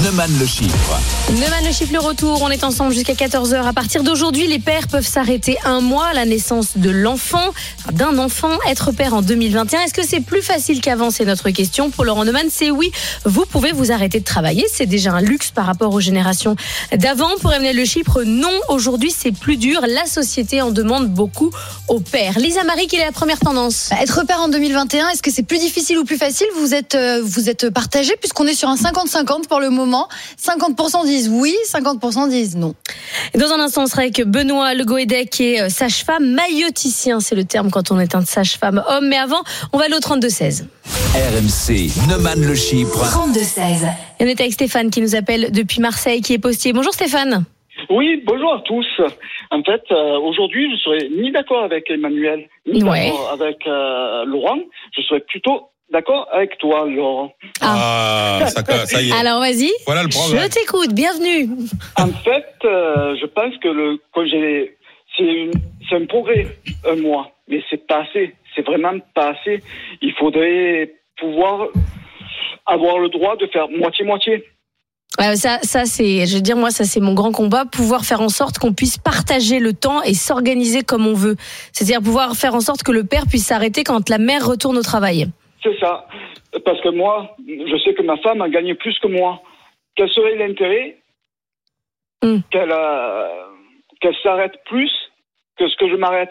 S3: Neumann le chiffre.
S6: Neumann le chiffre, le retour. On est ensemble jusqu'à 14h. À partir d'aujourd'hui, les pères peuvent s'arrêter un mois à la naissance de l'enfant, d'un enfant. Être père en 2021, est-ce que c'est plus facile qu'avant? C'est notre question. Pour Laurent Neumann, c'est oui. Vous pouvez vous arrêter de travailler. C'est déjà un luxe par rapport aux générations d'avant. Pour Emmanuel Le Chypre, non. Aujourd'hui, c'est plus dur. La société en demande beaucoup aux pères. Lisa Marie, quelle est la première tendance?
S7: Être père en 2021, est-ce que c'est plus difficile ou plus facile? Vous êtes partagé puisqu'on est sur un 50-50 pour le moment. 50% disent oui, 50% disent non.
S6: Et dans un instant, on sera avec Benoît Le Goédec, qui est sage-femme, mailloticien, c'est le terme quand on est un sage-femme homme. Mais avant, on va aller au 32-16.
S3: RMC, Neumann le chiffre.
S1: 32-16.
S6: Et on est avec Stéphane qui nous appelle depuis Marseille, qui est postier. Bonjour Stéphane.
S17: Oui, bonjour à tous. En fait, aujourd'hui, je serais ni d'accord avec Emmanuel, ni d'accord avec Laurent. Je serais plutôt d'accord avec toi, Laurent.
S5: Ça y est.
S6: Alors vas-y,
S5: voilà le problème.
S6: Je t'écoute, bienvenue.
S17: En fait, je pense que le congé, c'est un progrès, un mois, mais c'est pas assez. C'est vraiment pas assez. Il faudrait pouvoir avoir le droit de faire moitié-moitié.
S6: Ça c'est, je veux dire, moi, ça c'est mon grand combat, pouvoir faire en sorte qu'on puisse partager le temps et s'organiser comme on veut. C'est-à-dire pouvoir faire en sorte que le père puisse s'arrêter quand la mère retourne au travail.
S17: C'est ça. Parce que moi, je sais que ma femme a gagné plus que moi. Quel serait l'intérêt qu'elle s'arrête plus que ce que je m'arrête?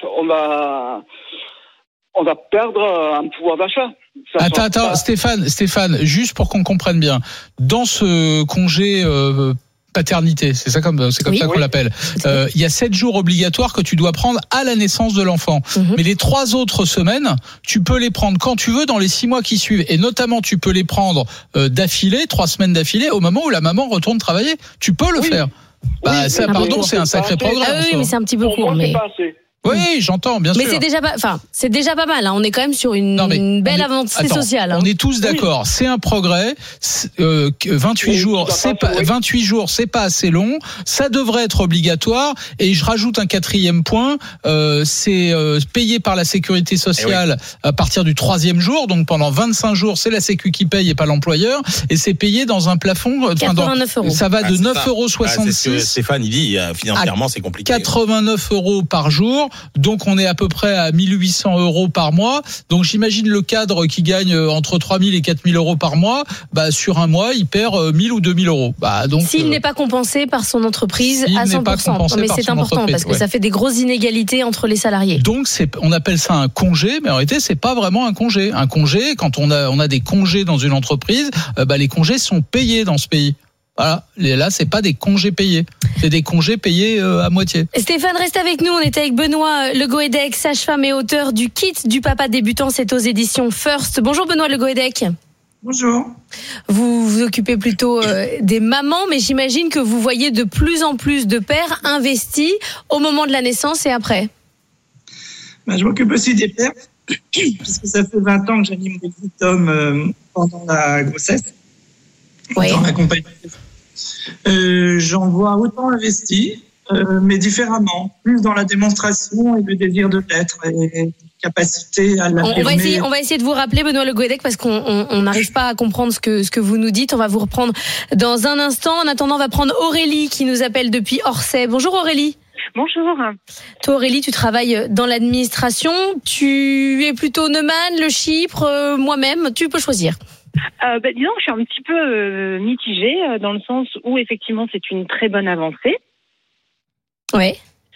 S17: On va perdre un pouvoir d'achat.
S4: Attends, Stéphane, juste pour qu'on comprenne bien, dans ce congé paternité, c'est comme ça qu'on l'appelle. Il y a 7 jours obligatoires que tu dois prendre à la naissance de l'enfant. Mais les 3 autres semaines, tu peux les prendre quand tu veux dans les 6 mois qui suivent. Et notamment, tu peux les prendre d'affilée, 3 semaines d'affilée, au moment où la maman retourne travailler. Tu peux le faire. C'est un sacré programme.
S6: Ah oui, mais c'est un petit peu court. Mais...
S4: Oui, j'entends, bien sûr.
S6: Mais c'est déjà pas mal. Hein. On est quand même sur une belle avancée sociale. Hein.
S4: On est tous d'accord. C'est un progrès. 28 jours, c'est pas assez long. Ça devrait être obligatoire. Et je rajoute un 4e point. C'est payé par la sécurité sociale à partir du 3e jour. Donc pendant 25 jours, c'est la Sécu qui paye et pas l'employeur. Et c'est payé dans un plafond.
S6: 89 euros.
S4: Ça va de 9,66 euros.
S5: C'est ce que Stéphane il dit. Financièrement, c'est compliqué.
S4: 89 euros par jour. Donc on est à peu près à 1 800 euros par mois. Donc j'imagine le cadre qui gagne entre 3 000 et 4 000 euros par mois. Sur un mois, il perd 1 000 ou 2 000 euros. Donc
S6: s'il n'est pas compensé par son entreprise à 100%. Mais c'est important parce que ça fait des grosses inégalités entre les salariés.
S4: Donc on appelle ça un congé, mais en réalité c'est pas vraiment un congé. Un congé, quand on a des congés dans une entreprise, les congés sont payés dans ce pays. Voilà, là c'est pas des congés payés, c'est des congés payés à moitié.
S6: Stéphane, reste avec nous, on est avec Benoît Le Goédec, sage-femme et auteur du kit du papa débutant, c'est aux éditions First. Bonjour Benoît Le Goédec.
S18: Bonjour.
S6: Vous vous occupez plutôt des mamans, mais j'imagine que vous voyez de plus en plus de pères investis au moment de la naissance et après.
S18: Je m'occupe aussi des pères, puisque ça fait 20 ans que j'anime des groupes d'hommes pendant la grossesse. Dans l'accompagnement. J'en vois autant investi, mais différemment, plus dans la démonstration et le désir de l'être et capacité à l'affirmer.
S6: On va essayer de vous rappeler, Benoît Le Goédec, parce qu'on n'arrive pas à comprendre ce que vous nous dites. On va vous reprendre dans un instant. En attendant, on va prendre Aurélie qui nous appelle depuis Orsay. Bonjour Aurélie.
S10: Bonjour.
S6: Toi Aurélie, tu travailles dans l'administration. Tu es plutôt Neumann, Le Chypre, moi-même. Tu peux choisir.
S10: Disons que je suis un petit peu mitigée dans le sens où effectivement c'est une très bonne avancée.
S6: Ouais.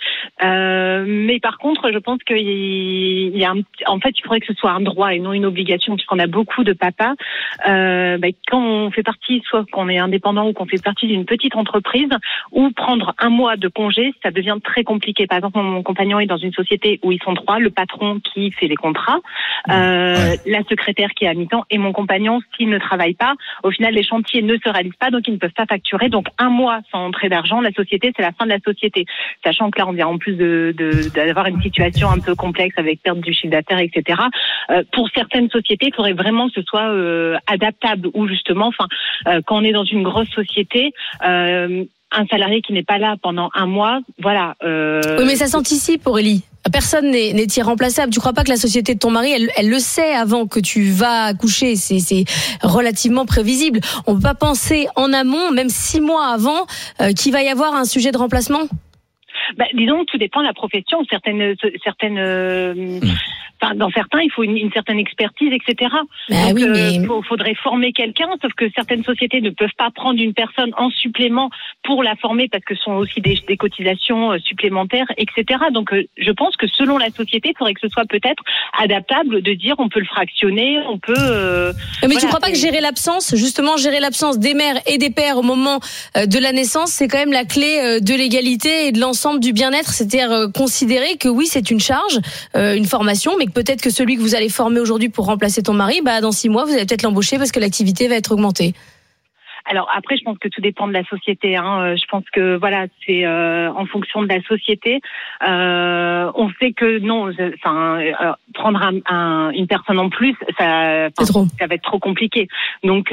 S10: Mais par contre, je pense qu'il y a en fait, il faudrait que ce soit un droit et non une obligation, puisqu'on a beaucoup de papas. Quand on fait partie, soit qu'on est indépendant ou qu'on fait partie d'une petite entreprise, ou prendre un mois de congé, ça devient très compliqué. Par exemple, mon compagnon est dans une société où ils sont 3, le patron qui fait les contrats, la secrétaire qui est à mi-temps, et mon compagnon, s'il ne travaille pas, au final, les chantiers ne se réalisent pas, donc ils ne peuvent pas facturer. Donc un mois sans entrée d'argent, la société, c'est la fin de la société. Sachant que là, on vient en plus d'avoir une situation un peu complexe avec perte du chiffre d'affaires, etc. Pour certaines sociétés, il faudrait vraiment que ce soit adaptable, ou justement, quand on est dans une grosse société, un salarié qui n'est pas là pendant un mois, voilà.
S6: Oui, mais ça s'anticipe, Aurélie. personne n'est irremplaçable. Tu crois pas que la société de ton mari, elle le sait avant que tu vas accoucher? C'est relativement prévisible. On peut pas penser en amont, même 6 mois avant, qu'il va y avoir un sujet de remplacement?
S19: Disons, tout dépend de la profession. Dans certains, il faut une certaine expertise, etc. Donc, faudrait former quelqu'un, sauf que certaines sociétés ne peuvent pas prendre une personne en supplément pour la former parce que ce sont aussi des cotisations supplémentaires, etc. Donc, je pense que selon la société, il faudrait que ce soit peut-être adaptable de dire on peut le fractionner, on peut...
S6: Mais tu crois pas que gérer l'absence des mères et des pères au moment de la naissance, c'est quand même la clé de l'égalité et de l'ensemble du bien-être, c'est-à-dire considérer que oui, c'est une charge, une formation, mais que peut-être que celui que vous allez former aujourd'hui pour remplacer ton mari, dans 6 mois, vous allez peut-être l'embaucher parce que l'activité va être augmentée.
S19: Alors après, je pense que tout dépend de la société. Je pense que voilà, c'est en fonction de la société. On sait que non, prendre une personne en plus, ça va être trop compliqué. Donc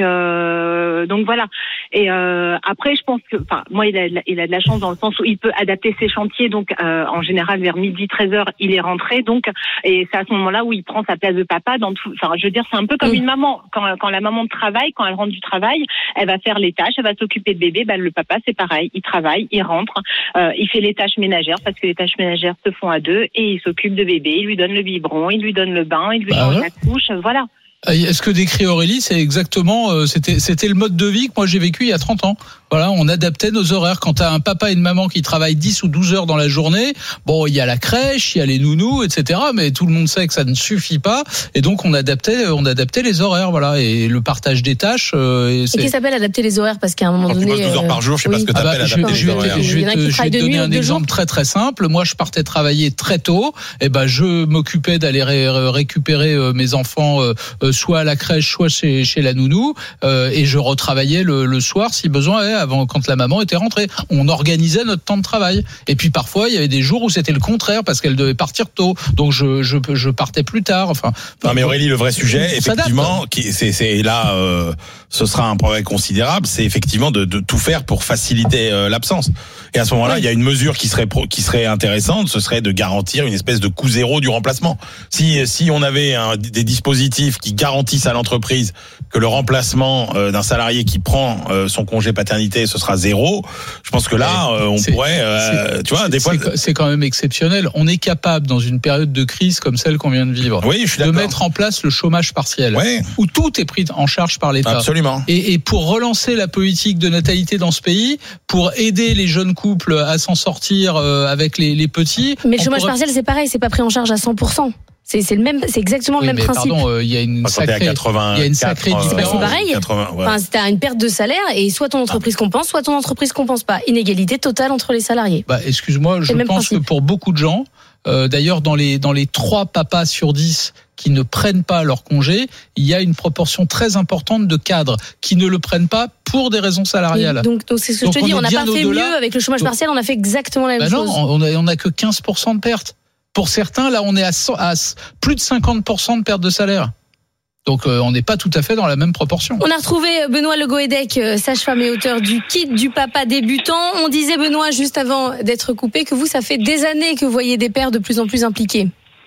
S19: voilà. Et après, je pense que, moi, il a de la chance dans le sens où il peut adapter ses chantiers. Donc en général, vers 12h-13h, il est rentré. Donc et c'est à ce moment-là où il prend sa place de papa dans tout. Je veux dire, c'est un peu comme une maman quand la maman travaille, quand elle rentre du travail, elle va faire les tâches, elle va s'occuper de bébé. Le papa, c'est pareil, il travaille, il rentre, il fait les tâches ménagères parce que les tâches ménagères se font à 2 et il s'occupe de bébé, il lui donne le biberon, il lui donne le bain, il lui change la couche, voilà.
S4: Est-ce que décrit Aurélie, c'est exactement, c'était le mode de vie que moi j'ai vécu il y a 30 ans. Voilà, on adaptait nos horaires. Quand t'as un papa et une maman qui travaillent 10 ou 12 heures dans la journée, il y a la crèche, il y a les nounous, etc. Mais tout le monde sait que ça ne suffit pas. Et donc, on adaptait les horaires, voilà. Et le partage des tâches,
S6: et qu'est-ce qui s'appelle adapter les horaires? Parce qu'à un moment donné.
S5: 12 heures par jour, je sais pas ce que t'appelles adapter les horaires.
S4: Je vais te donner un exemple très très simple. Moi, je partais travailler très tôt. Je m'occupais d'aller récupérer mes enfants, soit à la crèche, soit chez la nounou. Et je retravaillais le soir si besoin, avant, quand la maman était rentrée. On organisait notre temps de travail. Et puis parfois, il y avait des jours où c'était le contraire parce qu'elle devait partir tôt. Donc je partais plus tard.
S5: Non mais Aurélie, le vrai sujet, effectivement, c'est là, ce sera un progrès considérable. C'est effectivement de tout faire pour faciliter l'absence. Et à ce moment-là, il y a une mesure qui serait intéressante. Ce serait de garantir une espèce de coût zéro du remplacement. Si on avait des dispositifs qui garantissent à l'entreprise que le remplacement d'un salarié qui prend son congé paternité, ce sera zéro. Je pense que là, on pourrait, tu vois, des fois,
S4: c'est quand même exceptionnel. On est capable, dans une période de crise comme celle qu'on vient de vivre, de mettre en place le chômage partiel, où tout est pris en charge par l'État.
S5: Absolument.
S4: Et pour relancer la politique de natalité dans ce pays, pour aider les jeunes couples à s'en sortir avec les petits.
S6: Mais le chômage partiel, c'est pareil, c'est pas pris en charge à 100%. C'est exactement le même principe.
S4: Pardon, il y a une sacrée différence.
S6: C'est pareil. T'as une perte de salaire et soit ton entreprise compense, soit ton entreprise compense pas. Inégalité totale entre les salariés.
S4: Excuse-moi, je pense que pour beaucoup de gens, d'ailleurs dans les 3 papas sur 10 qui ne prennent pas leur congé, il y a une proportion très importante de cadres qui ne le prennent pas pour des raisons salariales.
S6: Donc c'est ce que je te dis, on n'a pas fait mieux avec le chômage partiel, on a fait exactement la même chose.
S4: Non, on a que 15% de pertes. Pour certains, là, on est à plus de 50% de perte de salaire. Donc, on n'est pas tout à fait dans la même proportion.
S6: On a retrouvé Benoît Le Goédec, sage-femme et auteur du kit du papa débutant. On disait, Benoît, juste avant d'être coupé, que vous, ça fait des années que vous voyez des pères de plus en plus impliqués.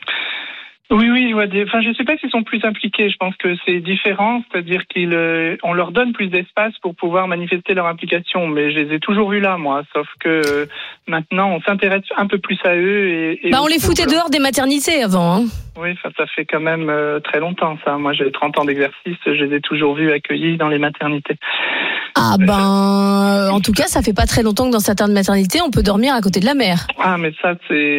S18: Oui, je sais pas s'ils sont plus impliqués. Je pense que c'est différent, c'est-à-dire on leur donne plus d'espace pour pouvoir manifester leur implication. Mais je les ai toujours vus là, moi. Sauf que maintenant, on s'intéresse un peu plus à eux.
S6: On les foutait dehors des maternités avant.
S18: Oui, ça fait quand même très longtemps, ça. Moi, j'ai 30 ans d'exercice. Je les ai toujours vus accueillis dans les maternités.
S6: En tout cas, ça fait pas très longtemps que dans certaines maternités, on peut dormir à côté de la mère.
S18: Mais ça,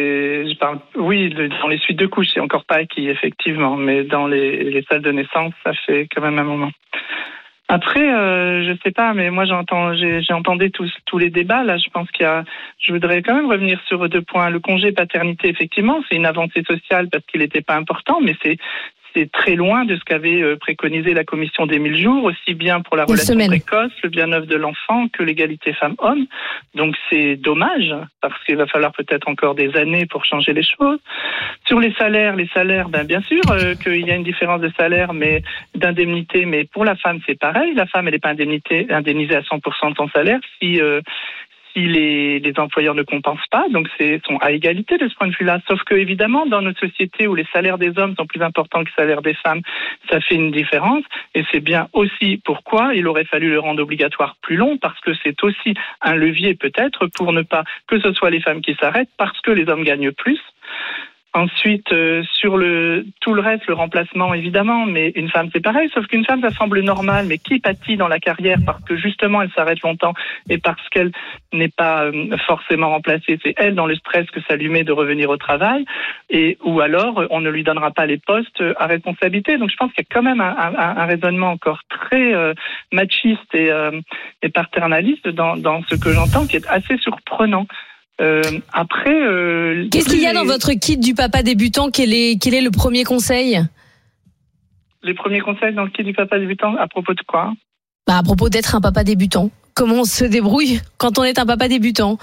S18: dans les suites de couches, c'est encore pas acquis, effectivement. Mais dans les salles de naissance, ça fait quand même un moment. Après, je sais pas, mais moi j'ai entendu tous les débats. Là, je pense je voudrais quand même revenir sur 2 points. Le congé paternité, effectivement, c'est une avancée sociale parce qu'il n'était pas important, mais c'est très loin de ce qu'avait préconisé la commission des 1000 jours, aussi bien pour la relation précoce, le bien-être de l'enfant que l'égalité femmes-hommes. Donc c'est dommage, parce qu'il va falloir peut-être encore des années pour changer les choses. Sur les salaires, bien sûr qu'il y a une différence de salaire, mais d'indemnité, mais pour la femme c'est pareil. La femme, elle n'est pas indemnisée à 100% de son salaire. Si si les employeurs ne compensent pas, donc sont à égalité de ce point de vue-là. Sauf que évidemment, dans notre société où les salaires des hommes sont plus importants que les salaires des femmes, ça fait une différence. Et c'est bien aussi pourquoi il aurait fallu le rendre obligatoire plus long, parce que c'est aussi un levier peut-être pour ne pas que ce soit les femmes qui s'arrêtent, parce que les hommes gagnent plus. Ensuite, sur tout le reste, le remplacement évidemment, mais une femme c'est pareil, sauf qu'une femme ça semble normal, mais qui pâtit dans la carrière parce que justement elle s'arrête longtemps et parce qu'elle n'est pas forcément remplacée, c'est elle dans le stress que ça lui met de revenir au travail, ou alors on ne lui donnera pas les postes à responsabilité. Donc je pense qu'il y a quand même un raisonnement encore très machiste et paternaliste dans ce que j'entends, qui est assez surprenant.
S6: Qu'est-ce qu'il y a dans votre kit du papa débutant? Quel est le premier conseil?
S18: Les premiers conseils dans le kit du papa débutant, à propos de quoi?
S6: À propos d'être un papa débutant. Comment on se débrouille quand on est un papa débutant?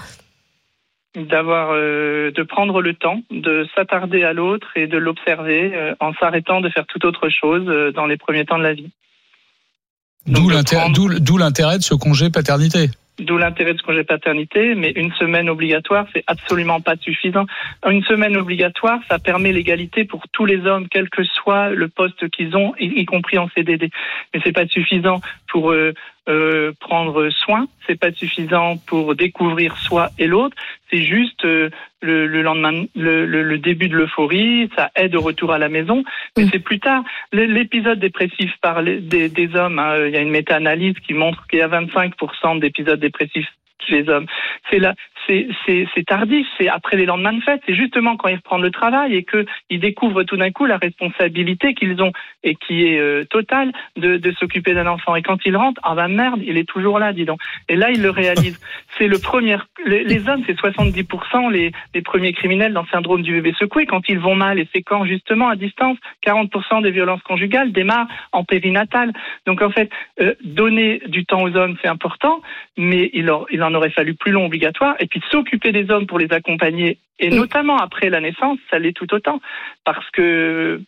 S18: De prendre le temps, de s'attarder à l'autre et de l'observer en s'arrêtant de faire toute autre chose dans les premiers temps de la vie.
S4: D'où l'intérêt de ce congé paternité.
S18: D'où l'intérêt de ce congé paternité, mais une semaine obligatoire, c'est absolument pas suffisant. Une semaine obligatoire, ça permet l'égalité pour tous les hommes, quel que soit le poste qu'ils ont, y compris en CDD. Mais c'est pas suffisant pour prendre soin, c'est pas suffisant pour découvrir soi et l'autre, c'est juste le lendemain, le début de l'euphorie, ça aide au retour à la maison, mais c'est plus tard. L'épisode dépressif des hommes, il y a une méta-analyse qui montre qu'il y a 25% d'épisodes dépressifs chez les hommes. C'est tardif, c'est après les lendemains de fête, c'est justement quand ils reprennent le travail et qu'ils découvrent tout d'un coup la responsabilité qu'ils ont et qui est totale de s'occuper d'un enfant. Et quand ils rentrent, ah ben merde, il est toujours là, dis donc. Et là, ils le réalisent. C'est le premier. Les hommes, c'est 70% les premiers criminels dans le syndrome du bébé secoué quand ils vont mal. Et c'est quand justement à distance, 40% des violences conjugales démarrent en périnatal. Donc en fait, donner du temps aux hommes, c'est important, mais il en aurait fallu plus long obligatoire. Et puis s'occuper des hommes pour les accompagner, et notamment après la naissance, ça l'est tout autant, parce qu'on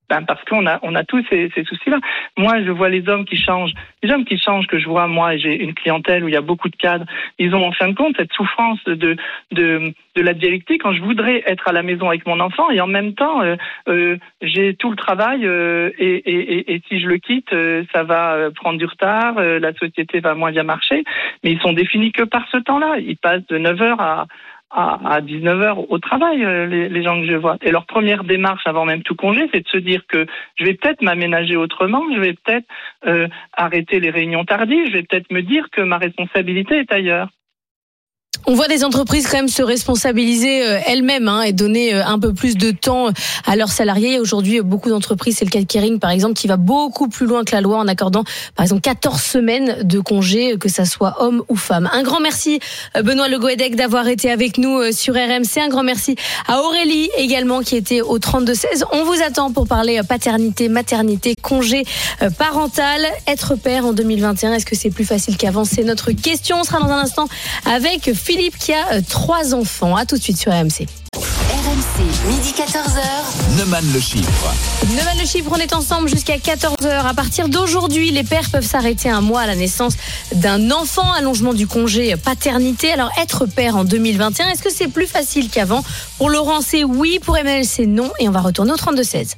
S18: a tous ces soucis-là. Moi, je vois les hommes qui changent que je vois, moi, j'ai une clientèle où il y a beaucoup de cadres, ils ont en fin de compte cette souffrance de la dialectique quand je voudrais être à la maison avec mon enfant et en même temps, j'ai tout le travail et si je le quitte, ça va prendre du retard, la société va moins bien marcher, mais ils sont définis que par ce temps-là. Ils passent de 9h à 19h au travail, les gens que je vois. Et leur première démarche avant même tout congé, c'est de se dire que je vais peut-être m'aménager autrement, je vais peut-être arrêter les réunions tardives, je vais peut-être me dire que ma responsabilité est ailleurs.
S6: On voit des entreprises quand même se responsabiliser elles-mêmes et donner un peu plus de temps à leurs salariés. Aujourd'hui, beaucoup d'entreprises, c'est le cas de Kering par exemple, qui va beaucoup plus loin que la loi en accordant par exemple 14 semaines de congé, que ça soit homme ou femme. Un grand merci Benoît Le Goëdec d'avoir été avec nous sur RMC. Un grand merci à Aurélie également qui était au 32-16. On vous attend pour parler paternité, maternité, congé parental. Être père en 2021, est-ce que c'est plus facile qu'avant? C'est notre question. On sera dans un instant avec Philippe qui a 3 enfants. À tout de suite sur RMC.
S1: RMC, midi 14h.
S3: Neumann le chiffre.
S6: Neumann le chiffre, on est ensemble jusqu'à 14h. À partir d'aujourd'hui, les pères peuvent s'arrêter un mois à la naissance d'un enfant. Allongement du congé paternité. Alors, être père en 2021, est-ce que c'est plus facile qu'avant? Pour Laurent, c'est oui. Pour Emmanuel, c'est non. Et on va retourner au 32-16.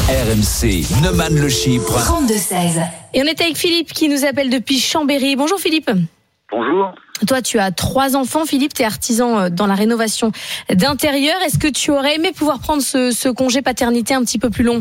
S3: RMC, Neumann le chiffre.
S1: 32-16.
S6: Et on est avec Philippe qui nous appelle depuis Chambéry. Bonjour Philippe.
S20: Bonjour.
S6: Toi, tu as 3 enfants, Philippe, tu es artisan dans la rénovation d'intérieur. Est-ce que tu aurais aimé pouvoir prendre ce congé paternité un petit peu plus long?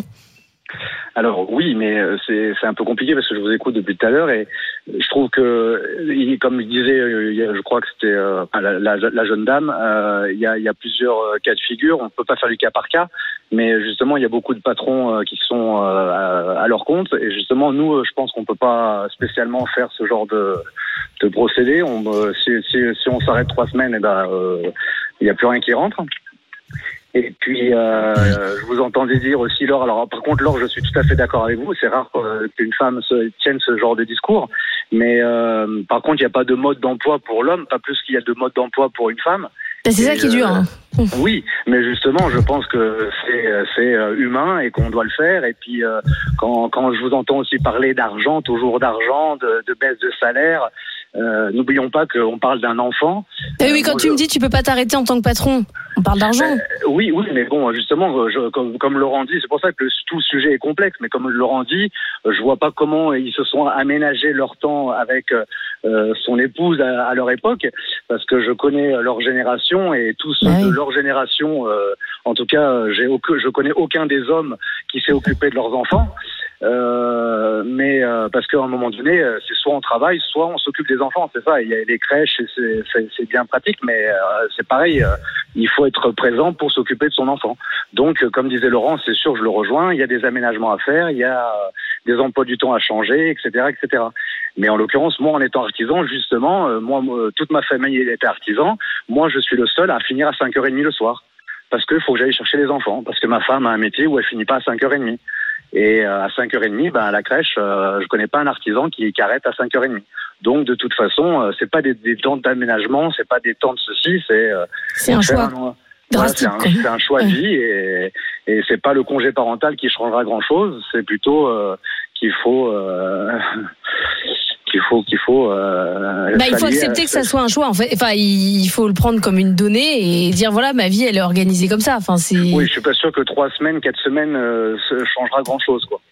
S20: Alors oui, mais c'est un peu compliqué parce que je vous écoute depuis tout à l'heure et je trouve que, comme il disait, je crois que c'était la jeune dame, il y a plusieurs cas de figure. On ne peut pas faire du cas par cas, mais justement, il y a beaucoup de patrons qui sont à leur compte et justement, nous, je pense qu'on ne peut pas spécialement faire ce genre de procédé. Si on s'arrête 3 semaines, il n'y a plus rien qui rentre. Et puis, je vous entendais dire aussi, Laure, alors par contre, Laure, je suis tout à fait d'accord avec vous, c'est rare qu'une femme tienne ce genre de discours, mais par contre, il n'y a pas de mode d'emploi pour l'homme, pas plus qu'il y a de mode d'emploi pour une femme.
S6: C'est ça qui est dur.
S20: Oui, mais justement, je pense que c'est humain et qu'on doit le faire. Et puis, quand je vous entends aussi parler d'argent, toujours d'argent, de baisse de salaire, N'oublions pas qu'on parle d'un enfant.
S6: Oui, quand tu me dis tu peux pas t'arrêter en tant que patron, on parle d'argent.
S20: Oui, mais bon, justement, comme Laurent dit, c'est pour ça que tout le sujet est complexe, mais comme Laurent dit, je vois pas comment ils se sont aménagés leur temps avec son épouse à leur époque, parce que je connais leur génération et tous ceux de leur génération, en tout cas, je connais aucun des hommes qui s'est occupé de leurs enfants. Mais parce qu'à un moment donné, c'est soit on travaille, soit on s'occupe des enfants, c'est ça. Il y a les crèches, c'est bien pratique, mais c'est pareil. Il faut être présent pour s'occuper de son enfant. Donc, comme disait Laurent, c'est sûr, je le rejoins. Il y a des aménagements à faire, il y a des emplois du temps à changer, etc., etc. Mais en l'occurrence, moi, en étant artisan, justement, toute ma famille était artisan. Moi, je suis le seul à finir à 5h30 le soir, parce qu'il faut que j'aille chercher les enfants, parce que ma femme a un métier où elle finit pas à 5h30. Et à 5h30, à la crèche, je connais pas un artisan qui arrête à 5h30. Donc, de toute façon, c'est pas des temps d'aménagement, c'est pas des temps de ceci,
S6: c'est un choix.
S20: C'est un choix de vie et c'est pas le congé parental qui changera grand chose, c'est plutôt qu'il faut il faut
S6: accepter que ça soit un choix en fait. Enfin, il faut le prendre comme une donnée et dire voilà, ma vie elle est organisée comme ça. Enfin, c'est.
S20: Oui, je suis pas sûr que 3 semaines, 4 semaines changera grand chose quoi.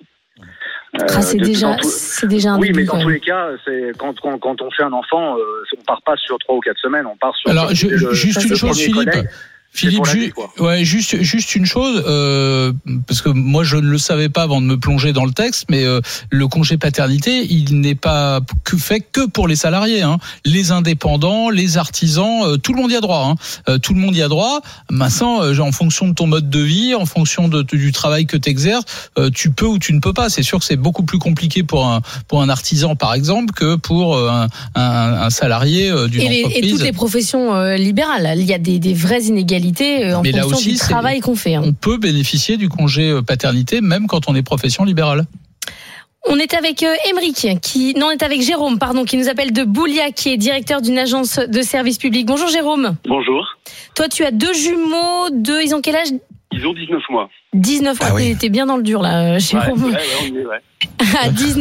S6: C'est déjà un
S20: oui,
S6: début,
S20: mais dans tous les cas, c'est quand on fait un enfant, on part pas sur 3 ou 4 semaines, on part sur.
S4: Alors, juste une chose, Philippe, juste une chose, parce que moi je ne le savais pas avant de me plonger dans le texte, mais le congé paternité, il n'est pas fait que pour les salariés, hein. Les indépendants, les artisans, tout le monde y a droit. Hein. Tout le monde y a droit. Maintenant, en fonction de ton mode de vie, en fonction du travail que tu exerces, tu peux ou tu ne peux pas. C'est sûr que c'est beaucoup plus compliqué pour un artisan, par exemple, que pour un salarié d'une entreprise.
S6: Et toutes les professions libérales, il y a des vraies inégalités. En
S4: mais
S6: fonction
S4: là aussi,
S6: du travail qu'on fait.
S4: On peut bénéficier du congé paternité même quand on est profession libérale.
S6: On est avec on est avec Jérôme, qui nous appelle de Boulia, qui est directeur d'une agence de service public. Bonjour Jérôme.
S21: Bonjour.
S6: Toi, tu as 2 jumeaux, ils ont quel âge ?
S21: Ils ont 19 mois.
S6: 19 mois, t'es bien dans le dur là, Jérôme.
S21: Ouais, on y est,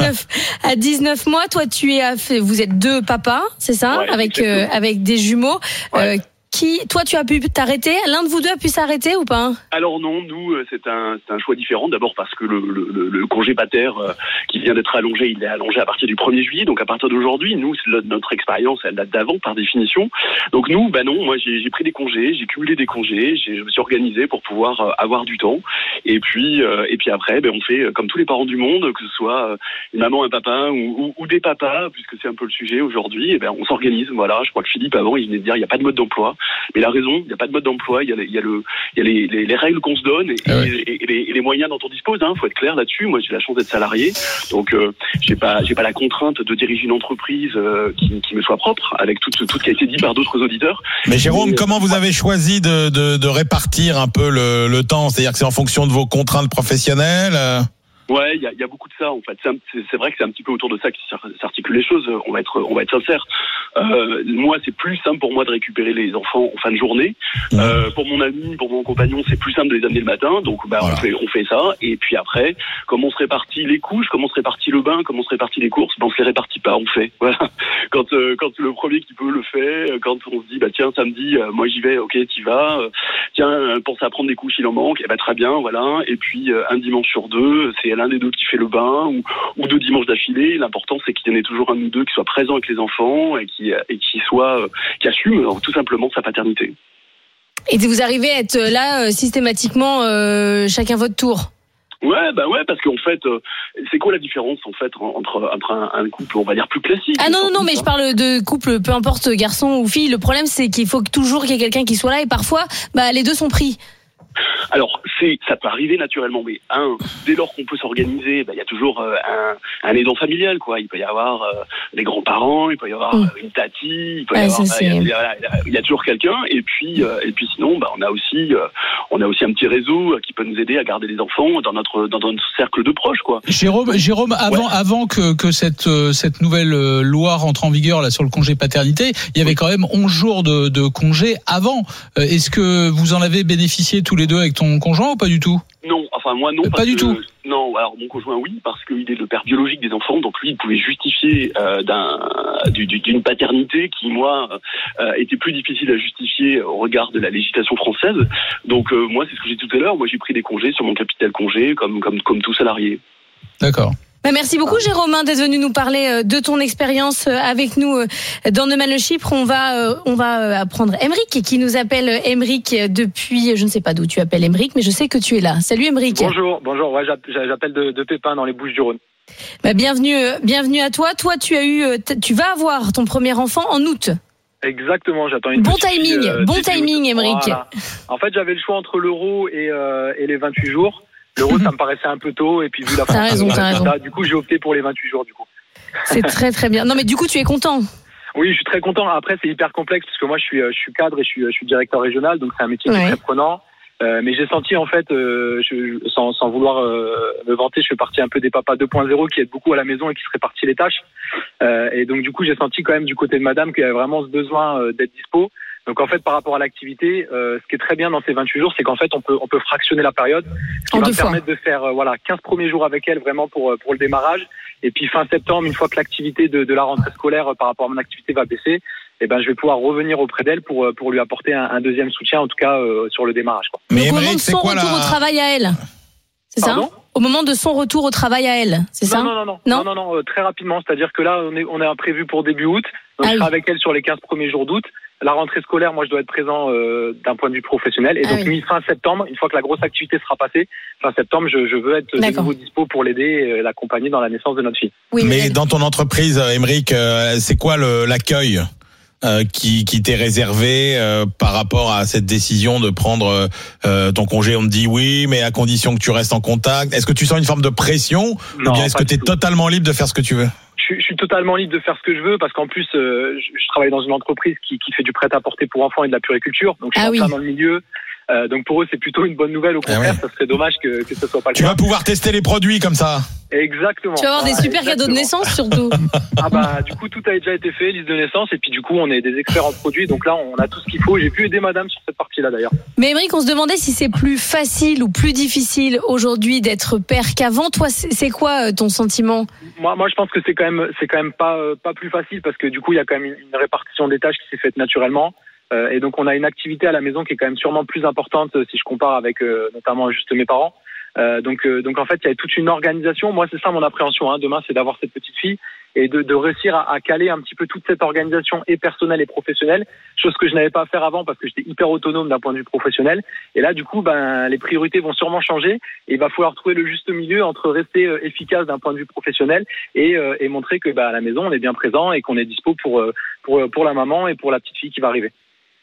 S6: à 19 mois, toi, vous êtes 2 papas, c'est ça, avec des jumeaux. Ouais. Toi, tu as pu t'arrêter? L'un de vous 2 a pu s'arrêter ou pas?
S21: Alors non, nous, c'est un choix différent. D'abord parce que le congé pater qui vient d'être allongé, il est allongé à partir du 1er juillet. Donc à partir d'aujourd'hui, nous, notre expérience, elle date d'avant par définition. Donc nous, non, moi j'ai pris des congés, j'ai cumulé des congés, je me suis organisé pour pouvoir avoir du temps. Et puis après, on fait comme tous les parents du monde, que ce soit une maman, un papa ou des papas, puisque c'est un peu le sujet aujourd'hui. On s'organise. Voilà, je crois que Philippe avant, il venait de dire, il n'y a pas de mode d'emploi. Mais il a raison, il n'y a pas de mode d'emploi, il y a les règles qu'on se donne et les moyens dont on dispose. Faut être clair là-dessus. Moi, j'ai la chance d'être salarié, donc j'ai pas la contrainte de diriger une entreprise qui me soit propre, avec tout ce qui a été dit par d'autres auditeurs.
S5: Mais Jérôme, comment vous avez choisi de répartir un peu le temps? C'est-à-dire que c'est en fonction de vos contraintes professionnelles?
S21: Ouais, il y a beaucoup de ça en fait. C'est vrai que c'est un petit peu autour de ça qui s'articulent les choses. On va être sincère. Moi, c'est plus simple pour moi de récupérer les enfants en fin de journée. Pour mon ami, pour mon compagnon, c'est plus simple de les amener le matin. Donc, voilà. on fait ça. Et puis après, comme on se répartit les couches, comme on se répartit le bain, comme on se répartit les courses, on se les répartit pas. On fait. Voilà. Quand le premier qui peut le fait, quand on se dit tiens samedi, moi j'y vais. Ok, t'y vas. Tiens, pense à prendre des couches, il en manque. Très bien, voilà. Et puis un dimanche sur 2, c'est l'un des 2 qui fait le bain ou 2 dimanches d'affilée. L'important, c'est qu'il y en ait toujours un ou 2 qui soient présents avec les enfants et qui assume tout simplement sa paternité.
S6: Et vous arrivez à être là systématiquement chacun votre tour?
S21: Ouais, parce qu'en fait, c'est quoi la différence en fait entre un couple, on va dire plus classique?
S6: Ah non, mais je parle de couple, peu importe garçon ou fille. Le problème, c'est qu'il faut toujours qu'il y ait quelqu'un qui soit là et parfois, les 2 sont pris.
S21: Alors, ça peut arriver naturellement, mais dès lors qu'on peut s'organiser, il y a toujours un aidant familial, quoi. Il peut y avoir les grands-parents, il peut y avoir une tati, il y a toujours quelqu'un. Et puis sinon, on a aussi un petit réseau qui peut nous aider à garder les enfants dans notre cercle de proches, quoi.
S4: Jérôme, avant que cette nouvelle loi rentre en vigueur là sur le congé paternité, il y avait quand même 11 jours de congé avant. Est-ce que vous en avez bénéficié tous les 2 avec ton conjoint ou pas du tout?
S21: Non, enfin moi non.
S4: Pas du tout.
S21: Non, alors mon conjoint oui, parce qu'il est le père biologique des enfants, donc lui il pouvait justifier d'une paternité qui moi était plus difficile à justifier au regard de la législation française. Donc moi c'est ce que j'ai dit tout à l'heure. Moi j'ai pris des congés sur mon capital congé comme tout salarié.
S4: D'accord.
S6: Merci beaucoup Jérôme d'être venu nous parler de ton expérience avec nous dans Neumann le Chypre. On va apprendre Émeric qui nous appelle. Émeric depuis, je ne sais pas d'où tu appelles Émeric, mais je sais que tu es là. Salut Émeric.
S2: Bonjour. Ouais, j'appelle de Pépin dans les Bouches-du-Rhône.
S6: Bienvenue à toi. Toi tu vas avoir ton premier enfant en août.
S2: Exactement, j'attends une
S6: bon timing Émeric.
S2: Voilà. En fait, j'avais le choix entre l'euro et les 28 jours. L'euro, ça me paraissait un peu tôt, et puis vu la
S6: T'as raison.
S2: Du coup, j'ai opté pour les 28 jours, du coup.
S6: C'est très très bien. Non, mais du coup, tu es content?
S2: Oui, je suis très content. Après, c'est hyper complexe, parce que moi, je suis cadre et je suis directeur régional, donc c'est un métier qui est très prenant. Mais j'ai senti, en fait, sans vouloir me vanter, je fais partie un peu des papas 2.0 qui aident beaucoup à la maison et qui se répartissent les tâches. Et donc, du coup, j'ai senti quand même du côté de madame qu'il y avait vraiment ce besoin d'être dispo. Donc en fait, par rapport à l'activité, ce qui est très bien dans ces 28 jours, c'est qu'en fait, on peut fractionner la période, ce qui va me permettre de faire 15 premiers jours avec elle vraiment pour le démarrage. Et puis fin septembre, une fois que l'activité de la rentrée scolaire par rapport à mon activité va baisser, je vais pouvoir revenir auprès d'elle pour lui apporter un deuxième soutien, en tout cas sur le démarrage. Quoi.
S6: Mais au moment de son retour au travail à elle, c'est ça? Au moment de son retour au travail à elle, c'est ça?
S2: Non, très rapidement. C'est-à-dire que là, on est prévu pour début août. Donc je serai avec elle sur les 15 premiers jours d'août. La rentrée scolaire, moi, je dois être présent d'un point de vue professionnel. Et donc, fin septembre, une fois que la grosse activité sera passée, fin septembre, je veux être de nouveau dispo pour l'aider et l'accompagner dans la naissance de notre fille.
S5: Oui, mais dans ton entreprise, Émeric, c'est quoi l'accueil qui t'est réservé par rapport à cette décision de prendre ton congé? On te dit oui, mais à condition que tu restes en contact. Est-ce que tu sens une forme de pression ou bien est-ce que tu es totalement libre de faire ce que tu veux?
S2: Je suis totalement libre de faire ce que je veux parce qu'en plus, je travaille dans une entreprise qui fait du prêt-à-porter pour enfants et de la puriculture. Donc, je suis en plein dans le milieu. Donc, pour eux, c'est plutôt une bonne nouvelle. Au contraire, ça serait dommage que ce soit pas le cas.
S5: Tu vas pouvoir tester les produits comme ça.
S2: Exactement.
S6: Tu vas avoir des super cadeaux de naissance surtout.
S2: Du coup, tout a déjà été fait, liste de naissance. Et puis, du coup, on est des experts en produits. Donc là, on a tout ce qu'il faut. J'ai pu aider madame sur cette partie-là d'ailleurs.
S6: Mais Émeric, on se demandait si c'est plus facile ou plus difficile aujourd'hui d'être père qu'avant. Toi, c'est quoi ton sentiment?
S2: Moi, je pense que c'est quand même pas plus facile parce que du coup, il y a quand même une répartition des tâches qui s'est faite naturellement. Et donc, on a une activité à la maison qui est quand même sûrement plus importante si je compare avec notamment juste mes parents. Donc en fait, il y a toute une organisation. Moi, c'est ça mon appréhension. Demain, c'est d'avoir cette petite fille et de réussir à caler un petit peu toute cette organisation et personnelle et professionnelle, chose que je n'avais pas à faire avant parce que j'étais hyper autonome d'un point de vue professionnel. Et là, du coup, les priorités vont sûrement changer et il va falloir trouver le juste milieu entre rester efficace d'un point de vue professionnel et montrer que à la maison, on est bien présent et qu'on est dispo pour la maman et pour la petite fille qui va arriver.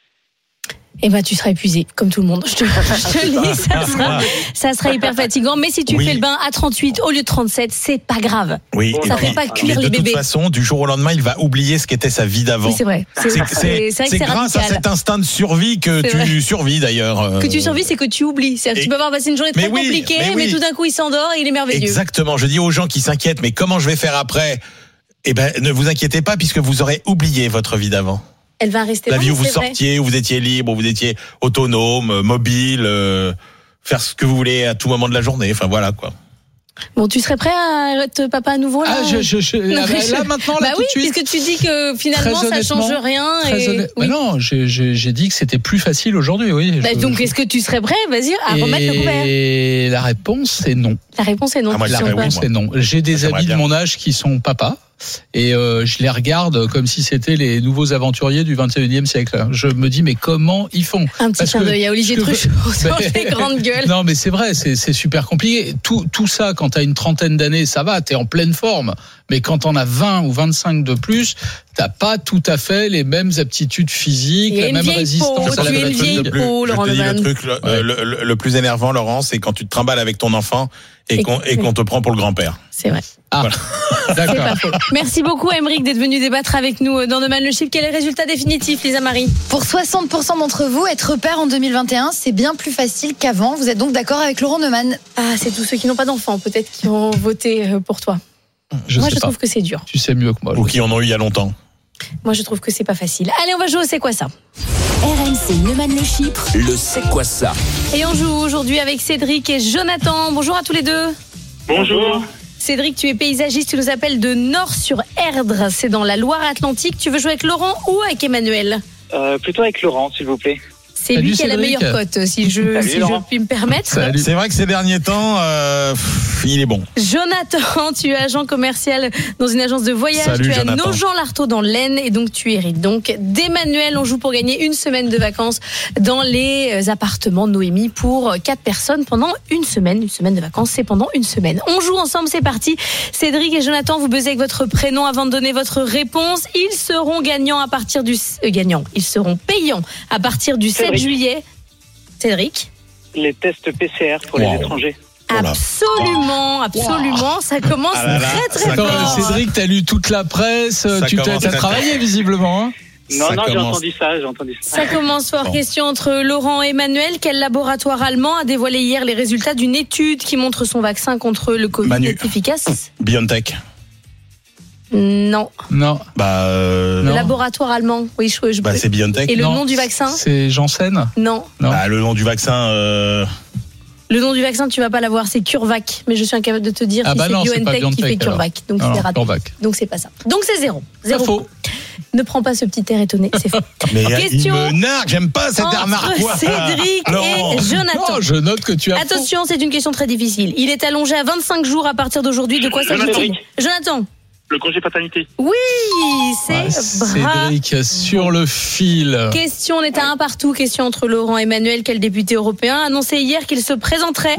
S6: Tu seras épuisé, comme tout le monde. Je te le dis, ça sera hyper fatigant. Mais si tu fais le bain à 38 au lieu de 37, c'est pas grave.
S5: Oui.
S6: Ça fait pas cuire les bébés.
S5: De toute façon, du jour au lendemain, il va oublier ce qu'était sa vie d'avant.
S6: Oui, c'est vrai.
S5: C'est grâce à cet instinct de survie que tu survis d'ailleurs.
S6: Que tu survis, c'est que tu oublies. C'est-à-dire que tu peux avoir passé une journée très compliquée, mais tout d'un coup, il s'endort et il est merveilleux.
S5: Exactement. Je dis aux gens qui s'inquiètent, mais comment je vais faire après? Ne vous inquiétez pas, puisque vous aurez oublié votre vie d'avant.
S6: Elle va rester
S5: la vie où vous sortiez, où vous étiez libre, où vous étiez autonome, mobile, faire ce que vous voulez à tout moment de la journée. Enfin voilà quoi.
S6: Bon, tu serais prêt à être papa à nouveau là?
S4: Là maintenant, là tout de suite.
S6: Puisque tu dis que finalement ça change rien.
S4: Non, j'ai dit que c'était plus facile aujourd'hui, oui.
S6: Donc est-ce que tu serais prêt, vas-y, à remettre le couvert?
S4: Et la réponse c'est non.
S6: La réponse est non.
S4: La réponse c'est non. J'ai des amis de mon âge qui sont papas. Et je les regarde comme si c'était les nouveaux aventuriers du 21e siècle. Je me dis mais comment ils font?
S6: Un petit clin d'œil à Olivier Truchot sur les grandes gueules.
S4: Non mais c'est vrai, c'est super compliqué. Tout ça quand t'as une trentaine d'années, ça va, t'es en pleine forme. Mais quand t'en as 20 ou 25 de plus, t'as pas tout à fait les mêmes aptitudes physiques, la même résistance à la fatigue.
S5: Le plus énervant, Laurent, c'est quand tu te trimbales avec ton enfant et qu'on te prend pour le grand-père.
S6: C'est vrai.
S4: Voilà. D'accord.
S6: Merci beaucoup Émeric d'être venu débattre avec nous dans Neumann le Chypre. Quel est le résultat définitif, Lisa Marie?
S7: Pour 60% d'entre vous, être père en 2021, c'est bien plus facile qu'avant. Vous êtes donc d'accord avec Laurent Neumann?
S6: C'est tous ceux qui n'ont pas d'enfants peut-être qui ont voté pour toi. Moi je trouve que c'est dur.
S4: Tu sais mieux que moi.
S5: Ou qui en ont eu il y a longtemps.
S6: Moi je trouve que c'est pas facile. Allez, on va jouer au C'est quoi ça?
S1: RMC Neumann le Chypre.
S3: Le C'est quoi ça?
S6: Et on joue aujourd'hui avec Cédric et Jonathan. Bonjour à tous les deux.
S13: Bonjour.
S6: Cédric, tu es paysagiste, tu nous appelles de Nord-sur-Erdre. C'est dans la Loire-Atlantique. Tu veux jouer avec Laurent ou avec Emmanuel?
S14: Plutôt avec Laurent, s'il vous plaît.
S6: C'est
S4: Salut,
S6: lui qui a la
S4: Cédric.
S6: meilleure cote, si je puis me permettre.
S4: Salut.
S5: C'est vrai que ces derniers temps, il est bon.
S6: Jonathan, tu es agent commercial dans une agence de voyage.
S5: Salut,
S6: tu es à
S5: Jonathan.
S6: Nogent-l'Artaud dans l'Aisne et donc tu hérites donc d'Emmanuel. On joue pour gagner une semaine de vacances dans les appartements Noémie pour 4 personnes pendant une semaine. Une semaine de vacances, c'est pendant une semaine. On joue ensemble, c'est parti. Cédric et Jonathan, vous buzzez avec votre prénom avant de donner votre réponse. Ils seront gagnants à partir du Ils seront payants à partir du 7 juillet. Cédric?
S14: Les tests PCR pour les étrangers.
S6: Absolument. Ça commence très
S4: Attends,
S6: fort.
S4: Cédric, t'as lu toute la presse, tu t'as travaillé visiblement. Hein.
S14: Non, j'ai entendu ça.
S6: Ça commence fort. Question entre Laurent et Emmanuel. Quel laboratoire allemand a dévoilé hier les résultats d'une étude qui montre son vaccin contre le Covid est efficace?
S5: BioNTech.
S6: Non.
S4: Non.
S6: Le laboratoire allemand. Oui,
S5: c'est BioNTech.
S6: Et le nom du vaccin?
S4: C'est Janssen.
S6: Non.
S5: Le nom du vaccin.
S6: Le nom du vaccin, tu vas pas l'avoir, c'est CureVac. Mais je suis incapable de te dire si c'est BioNTech qui fait CureVac. Donc c'est raté. Donc c'est pas ça. Donc c'est 0.
S4: Faux.
S6: Ne prends pas ce petit air étonné, c'est faux.
S5: Mais
S6: question
S5: il me nargue, j'aime pas cet air narquois.
S6: Cédric et Jonathan.
S4: Non, je note que tu as
S6: Attention, c'est une question très difficile. Il est allongé à 25 jours à partir d'aujourd'hui. De quoi s'agit-il? Jonathan.
S13: Le congé paternité.
S6: Oui, c'est
S4: Cédric sur le fil.
S6: Question, on est à 1 partout. Question entre Laurent et Emmanuel. Quel député européen a annoncé hier qu'il se présenterait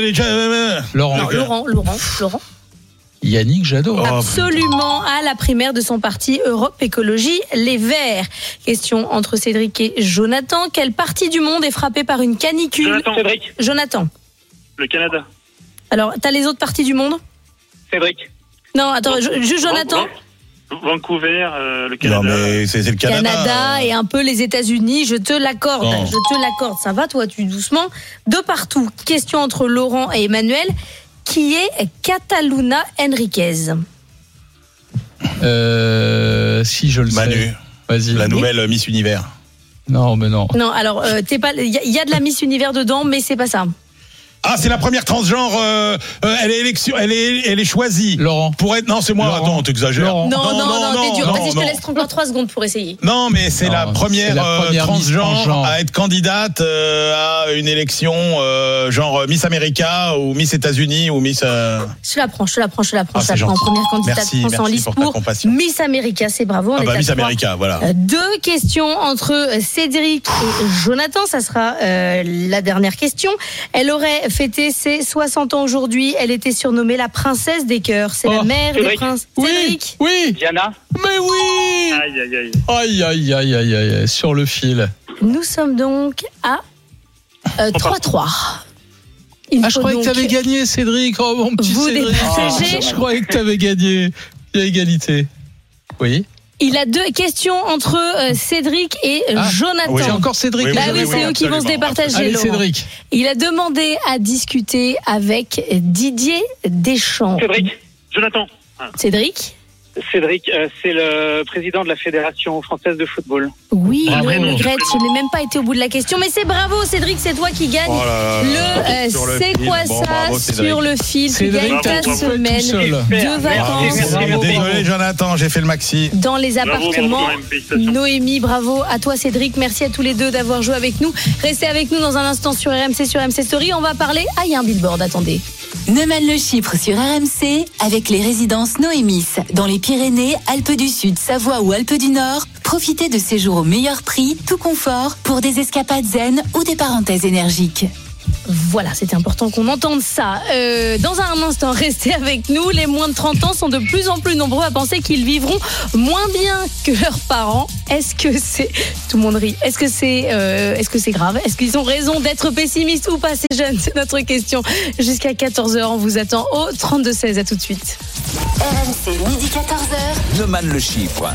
S6: Laurent.
S4: Yannick Jadot.
S6: Absolument, à la primaire de son parti Europe Écologie Les Verts. Question entre Cédric et Jonathan. Quelle partie du monde est frappée par une canicule? Jonathan.
S13: Le Canada.
S6: Alors, t'as les autres parties du monde?
S13: Cédric.
S6: Non, attends, juste Jonathan.
S13: Vancouver, le Canada.
S5: Non, mais c'est le
S6: Canada et un peu les États-Unis, je te l'accorde. Ça va, toi, tu doucement. De partout. Question entre Laurent et Emmanuel. Qui est Cataluna Enriquez?
S4: Si je le sais.
S5: Manu.
S4: Vas-y.
S5: La nouvelle Miss Univers.
S4: Non, mais non.
S6: Non, alors, il y a de la Miss Univers dedans, mais c'est pas ça.
S5: Ah, c'est la première transgenre. Elle est choisie.
S4: Laurent.
S5: Pour être. Non, c'est moi.
S4: Laurent.
S5: Attends, t'exagères.
S6: Non, t'es dur. Vas-y, je te laisse encore 3 secondes pour essayer.
S5: Non, mais c'est la première transgenre à être candidate à une élection genre Miss America ou Miss États-Unis ou Miss.
S6: Je la prends. Je la prends en
S5: gentil.
S6: première candidate
S5: Merci
S6: en lice pour Miss America. C'est bravo.
S5: Miss America, voilà.
S6: 2 questions entre Cédric et Jonathan. Ça sera la dernière question. Elle aurait fêté ses 60 ans aujourd'hui. Elle était surnommée la princesse des cœurs. C'est la mère des princes. Cédric.
S4: Oui.
S13: Diana.
S4: Mais oui. Aïe. Sur le fil.
S6: Nous sommes donc à 3-3.
S4: Je croyais que tu avais gagné, Cédric. Oh, mon petit Cédric. Je croyais que tu avais gagné. Il y a égalité. Oui.
S6: Il a 2 questions entre Cédric et Jonathan.
S4: Oui, encore Cédric.
S6: C'est eux qui vont se départager.
S4: Allez, Cédric.
S6: Il a demandé à discuter avec Didier Deschamps.
S13: Jonathan.
S6: Cédric,
S14: c'est le président de la Fédération française de football.
S6: Oui, je regrette, je n'ai même pas été au bout de la question, mais c'est bravo Cédric, c'est toi qui gagne C'est quoi ça sur le fil. Tu gagnes ta semaine de vacances.
S5: Désolé Jonathan, j'ai fait le maxi.
S6: Dans les appartements Noémie, bravo à toi Cédric, merci à tous les deux d'avoir joué avec nous. Restez avec nous dans un instant sur RMC, sur RMC Story, on va parler, il y a un billboard, attendez.
S1: Neumann le Chypre sur RMC avec les résidences Noémis dans les Pyrénées, Alpes du Sud, Savoie ou Alpes du Nord. Profitez de séjours au meilleur prix, tout confort pour des escapades zen ou des parenthèses énergiques.
S6: Voilà, c'était important qu'on entende ça. Dans un instant, restez avec nous. Les moins de 30 ans sont de plus en plus nombreux à penser qu'ils vivront moins bien que leurs parents. Est-ce que c'est... Tout le monde rit. Est-ce que c'est grave? Est-ce qu'ils ont raison d'être pessimistes ou pas, ces jeunes? C'est notre question. Jusqu'à 14h, on vous attend au 32-16. À tout de suite.
S1: RMC, midi 14h.
S3: Neumann le Chypre.